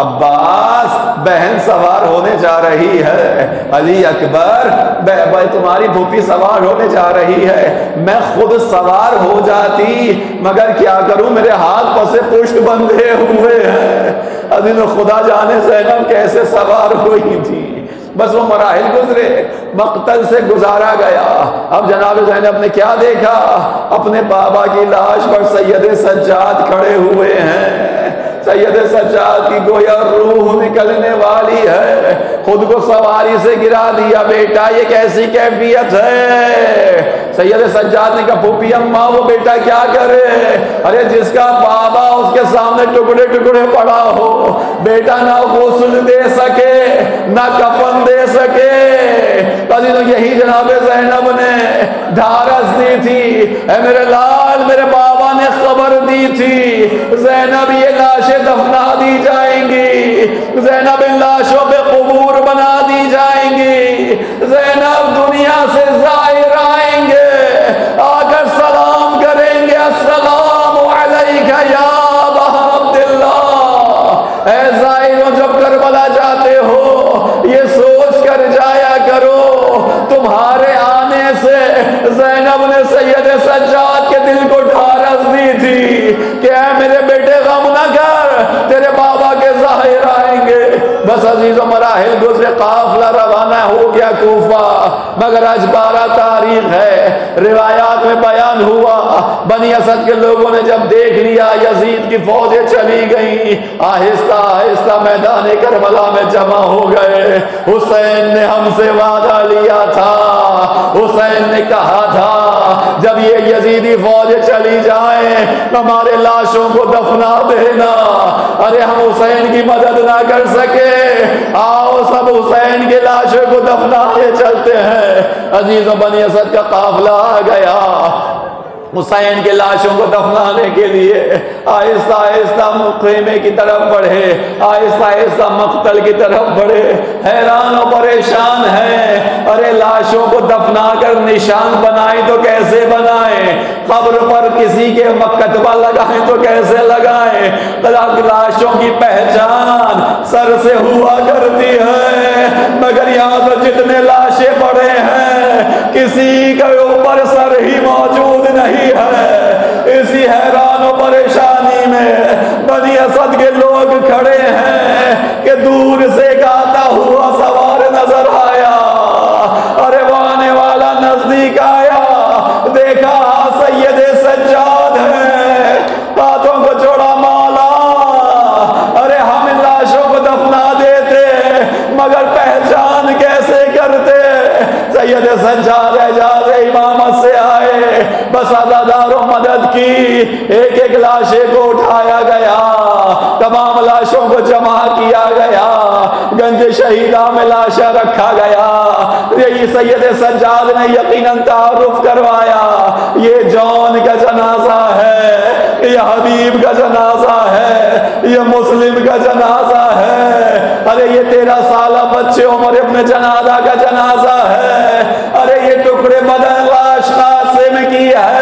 عباس بہن سوار ہونے جا رہی ہے، علی اکبر بھائی تمہاری پھوپھی سوار ہونے جا رہی ہے، میں خود سوار ہو جاتی مگر کیا کروں میرے ہاتھ پسے پشت بندھے ہوئے ہیں۔ عزیز خدا جانے زینب کیسے سوار ہوئی تھی۔ بس وہ مراحل گزرے، مقتل سے گزارا گیا۔ اب جناب زینب نے کیا دیکھا؟ اپنے بابا کی لاش پر سید سجاد کھڑے ہوئے ہیں، سید سجاد کی گویا روح نکلنے والی ہے، خود کو سواری سے گرا دیا۔ بیٹا یہ کیسی کیفیت ہے؟ سید سجاد نے کہا پھوپھی اماں وہ بیٹا کیا کرے؟ ارے جس کا بابا اس کے سامنے ٹکڑے ٹکڑے پڑا ہو، بیٹا نہ غسل دے سکے نہ کفن دے سکے۔ یہی جناب زینب نے ڈھارس دی تھی، اے میرے لال میرے بابا نے خبر دی تھی زینب یہ لاشیں دفنا دی جائیں گی، زینب ان لاشوں پہ قبور بنا دی جائیں گی، زینب دنیا سے زائر آئیں گے، آ کر سلام کریں گے السلام علیکہ یا ابا عبداللہ۔ اے زائروں جب کربلا جاتے ہو یہ سوچ کر جایا کرو تمہارے آنے سے زینب نے سید سجاد کے دل کو ڈھارس دی تھی کہ اے میرے بیٹے غم نہ کر، تیرے بابا کے ظاہر آئیں گے۔ بس عزیز و مراحل گزرے، قافلہ روانہ ہو گیا کوفہ، مگر آج بارہ تاریخ ہے، روایات میں بیان ہوا بنی اسد کے لوگوں نے جب دیکھ لیا یزید کی فوجیں چلی گئیں، آہستہ آہستہ میدان کربلا میں جمع ہو گئے۔ حسین نے ہم سے وعدہ لیا تھا، حسین نے کہا تھا جب یہ یزیدی فوجیں چلی جائیں ہمارے لاشوں کو دفنا دینا۔ ارے ہم حسین کی مدد نہ کر سکے، آؤ سب حسین کے لاشوں کو دفنانے چلتے ہیں۔ عزیزوں بنی اسد کا قافلہ آ گیا، حسین کے لاشوں کو دفنانے کے لیے آہستہ آہستہ خیمے کی طرف بڑھے، آہستہ آہستہ مقتل کی طرف بڑھے، حیران و پریشان ہیں، ارے لاشوں کو دفنا کر نشان بنائیں تو کیسے بنائیں، قبر پر کسی کے کتبہ لگائیں تو کیسے لگائیں، لاشوں کی پہچان سر سے ہوا کرتی ہے، مگر یہاں تو جتنے لاشیں پڑے ہیں کسی کے اوپر سر ہی موجود نہیں ہے۔ اسی حیران و پریشانی میں بنی اسد کے لوگ کھڑے ہیں کہ دور سے ایک آتا ہوا سوار نظر آیا، ارے وہ آنے والا نزدیک آیا، دیکھا سید سجاد ہے، ہاتھوں کو جوڑا، مولا ارے ہم لاشوں کو دفنا دیتے مگر پہچان کیسے کرتے؟ سید سجاد اعجاز امامت سے آئے، بس عزادار و مدد کی، ایک ایک لاشے کو اٹھایا گیا، تمام لاشوں کو جمع کیا گیا، گنج شہیدہ میں لاشا رکھا گیا۔ یہی سید سجاد نے یقیناً تعارف کروایا، یہ جون کا جنازہ ہے، یہ حبیب کا جنازہ ہے، یہ مسلم کا جنازہ ہے، ارے یہ تیرہ سالہ بچے عمر ابن جنازہ کا جنازہ ہے، ارے یہ ٹکڑے بدن لاش قاسم کی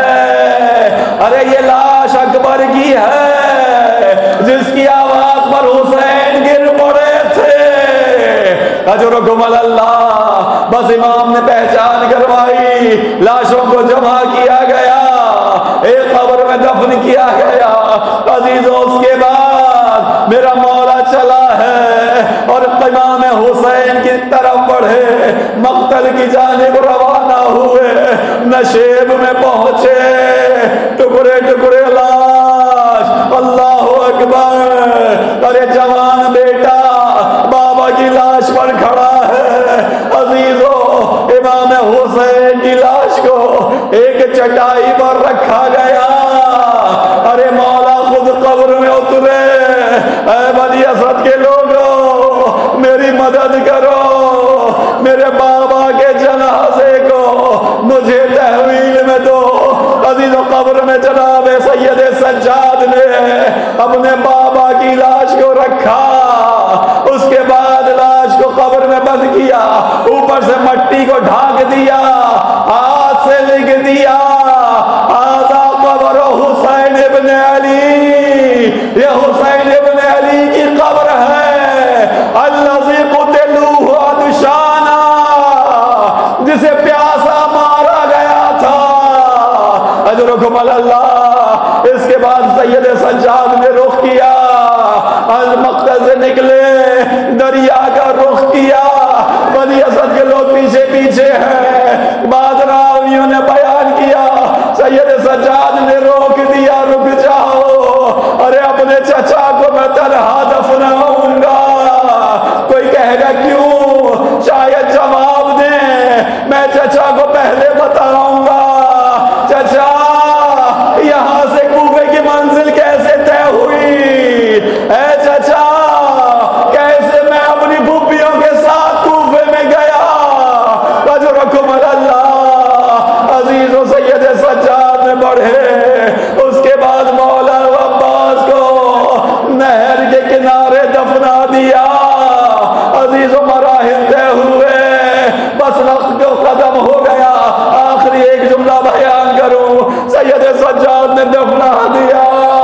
ہے، ارے یہ لاش اکبر کی ہے جس کی آواز پر حسین گر پڑے تھے، اجرکم اللہ۔ بس امام نے پہچان کروائی، لاشوں کو جمع کیا گیا، ایک قبر میں دفن کیا گیا۔ عزیزوں اس کے بعد میرا مولا چلا ہے اور امام حسین کی طرف بڑھے، مقتل کی جانب روانہ ہوئے، نشیب میں پہنچے، ٹکڑے ٹکڑے لاش، اللہ اکبر، ارے جوان بیٹا بابا کی لاش پر کھڑا ہے۔ عزیزو امام حسین کی لاش کو ایک چٹائی پر رکھا گیا، ارے مولا خود قبر میں اترے، اے بنی اسد کے لوگوں میری مدد کرو، میرے بابا کے جنازے کو مجھے تحویل میں دو۔ عزیزو قبر میں جناب سید سجاد نے اپنے بابا کی لاش کو رکھا، اس کے بعد لاش کو قبر میں بند کیا، اوپر سے مٹی کو ڈھانک دیا، ہاتھ سے لکھ دیا آزا قبر حسین ابن علی، یہ حسین ابن علی کی قبر ہے، الذی قتلوہ عطشانا، جسے پیاسا مارا گیا تھا، اجرکم اللہ۔ اس کے بعد سید سجاد نے رخ کیا، مقتل سے نکلے، دریا کا رخ کیا، بنی اسد کے لوگ پیچھے پیچھے ہیں۔ بعض راویوں نے بیان کیا سید سجاد نے روک دیا، رک جاؤ، ارے اپنے چچا کو میں تنہا دفناؤں گا۔ کوئی کہے گا کیوں؟ شاید جواب دیں، میں چچا کو پہلے بتاؤں گا، چچا یہاں سے کوفے کی منزل کیسے طے ہوئی؟ اے چچا کیسے میں اپنی پھوپھیوں کے ساتھ کوفے میں گیا؟ اجرکم اللہ۔ عزیزو سید سجاد میں بڑھے، اس کے بعد مولا عباس کو نہر کے کنارے دفنا دیا۔ عزیزو مراحل طے ہوئے، بس وقت کو ختم ہو گیا، آخری ایک جملہ بیان کروں، سید سجاد نے دفنا دیا۔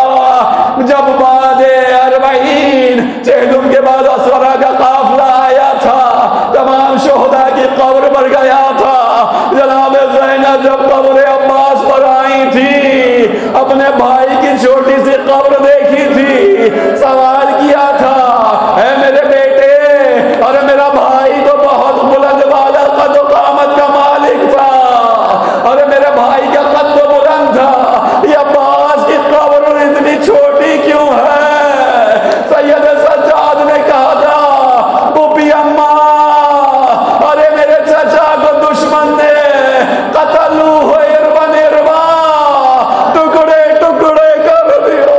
جب بعد اربعین چہلم کے بعد اسورا کا قافلہ آیا تھا، تمام شہداء کی قبر پر گیا تھا، جناب زینب جب قبر عباس پر آئی تھی، اپنے بھائی کی چھوٹی سی قبر دیکھی تھی، سوال کیا تھا، اے میرے بیٹے، اور میرا بھائی تو بہت بلند والا قد و قامت کا مالک تھا، اور میرے بھائی کا قد و بلند تھا، یہ عباس کی قبر اتنی چھوٹی کیوں ہے؟ سید سجاد نے کہا تھا، پوپی اماں، ارے میرے چچا کو دشمن نے قتلو ہو اربن اربا، ٹکڑے ٹکڑے کر دیو۔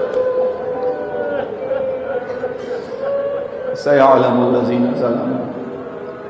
سيعلم الذين ظلموا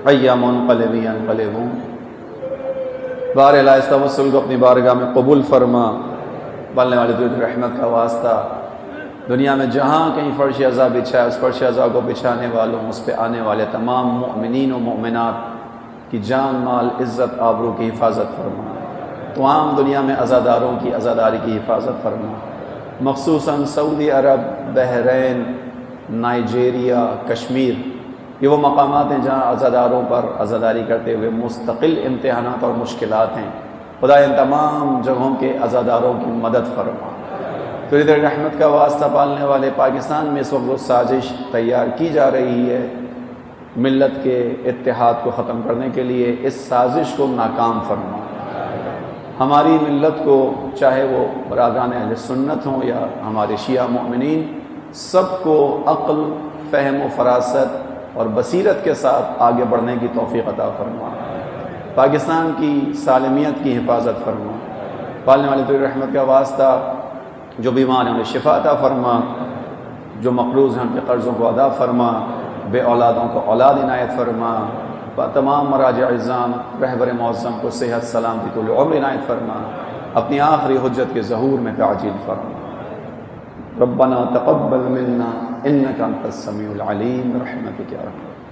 ایام منقلب ینقلبون۔ بہرحال اس توسل کو اپنی بارگاہ میں قبول فرما، پالنے والے درود رحمت کا واسطہ دنیا میں جہاں کہیں فرش عزا بچھا ہے اس فرش عزا کو بچھانے والوں، اس پہ آنے والے تمام مؤمنین و مؤمنات کی جان مال عزت آبرو کی حفاظت فرما، تمام دنیا میں عزاداروں کی عزاداری کی حفاظت فرما، مخصوصاً Saudi Arab, Bahrain, Nigeria, Kashmir, یہ وہ مقامات ہیں جہاں عزاداروں پر عزاداری کرتے ہوئے مستقل امتحانات اور مشکلات ہیں۔ خدا ان تمام جگہوں کے عزاداروں کی مدد فرما۔ تجھ رحمت کا واسطہ پالنے والے پاکستان میں اس وقت وہ سازش تیار کی جا رہی ہے ملت کے اتحاد کو ختم کرنے کے لیے، اس سازش کو ناکام فرما۔ ہماری ملت کو، چاہے وہ برادران اہل سنت ہوں یا ہمارے شیعہ مؤمنین، سب کو عقل، فہم و فراست اور بصیرت کے ساتھ آگے بڑھنے کی توفیق عطا فرما۔ پاکستان کی سالمیت کی حفاظت فرما۔ پالنے والے تیری رحمت کا واسطہ جو بیمار ہیں انہیں شفا عطا فرما، جو مقروض ہیں ان کے قرضوں کو ادا فرما، بے اولادوں کو اولاد عنایت فرما، تمام مراجع عظام رہبر معظم کو صحت سلامتی طول عمر عنایت فرما، اپنی آخری حجت کے ظہور میں تعجیل فرما۔ ربنا تقبل منا انك انت السميع العليم برحمتك يا رب۔